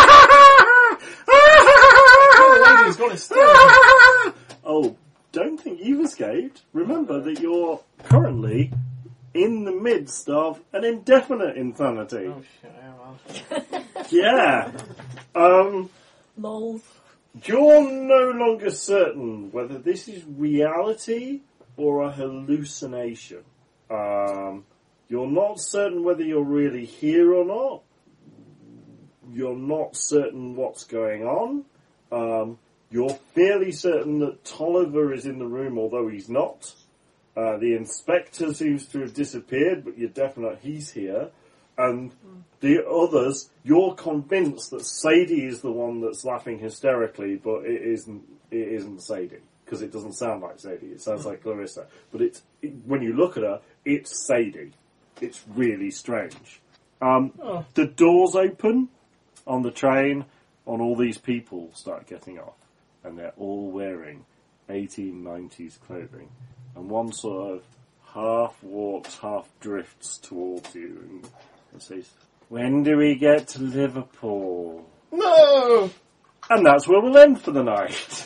Oh, the lady's got his still. oh, don't think you've escaped. Remember that you're currently in the midst of an indefinite insanity. Oh shit, yeah, well. Yeah. Um, Lol. You're no longer certain whether this is reality or a hallucination. Um, you're not certain whether you're really here or not. You're not certain what's going on. Um, you're fairly certain that Tolliver is in the room, although he's not. Uh, the inspector seems to have disappeared, but you're definite he's here. And the others, you're convinced that Sadie is the one that's laughing hysterically, but it isn't. It isn't Sadie because it doesn't sound like Sadie. It sounds like Clarissa. But it's it, when you look at her, it's Sadie. It's really strange. Um, Oh. The doors open on the train, and all these people start getting off, and they're all wearing eighteen nineties clothing, and one sort of half walks, half drifts towards you and, and says, "When do we get to Liverpool?" No! And that's where we'll end for the night.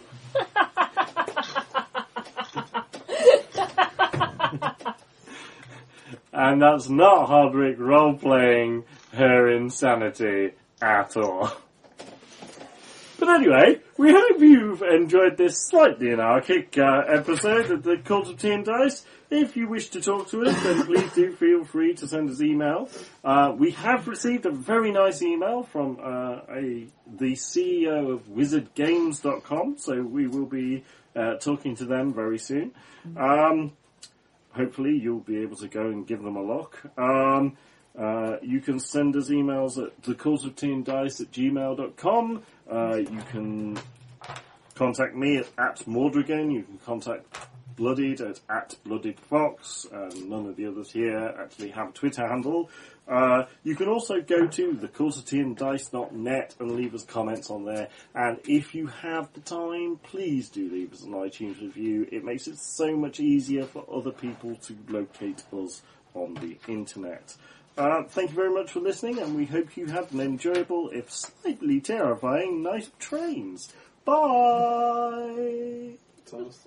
And that's not Hardwick role-playing her insanity at all. But anyway, we hope you've enjoyed this slightly anarchic uh, episode of the Cult of Tea and Dice. If you wish to talk to us, then please do feel free to send us email. Uh, we have received a very nice email from uh, a the C E O of wizard games dot com, so we will be uh, talking to them very soon. Um, hopefully you'll be able to go and give them a look. Um, uh, you can send us emails at the cult of tea and dice at gmail dot com. Uh, you can contact me at, at Mordragon. You can contact Bloodied at, at Bloodied Fox. And none of the others here actually have a Twitter handle. Uh, you can also go to the cult of tea and dice dot net and leave us comments on there. And if you have the time, please do leave us an iTunes review. It makes it so much easier for other people to locate us on the internet. Uh, thank you very much for listening, and we hope you have an enjoyable, if slightly terrifying, night of trains. Bye!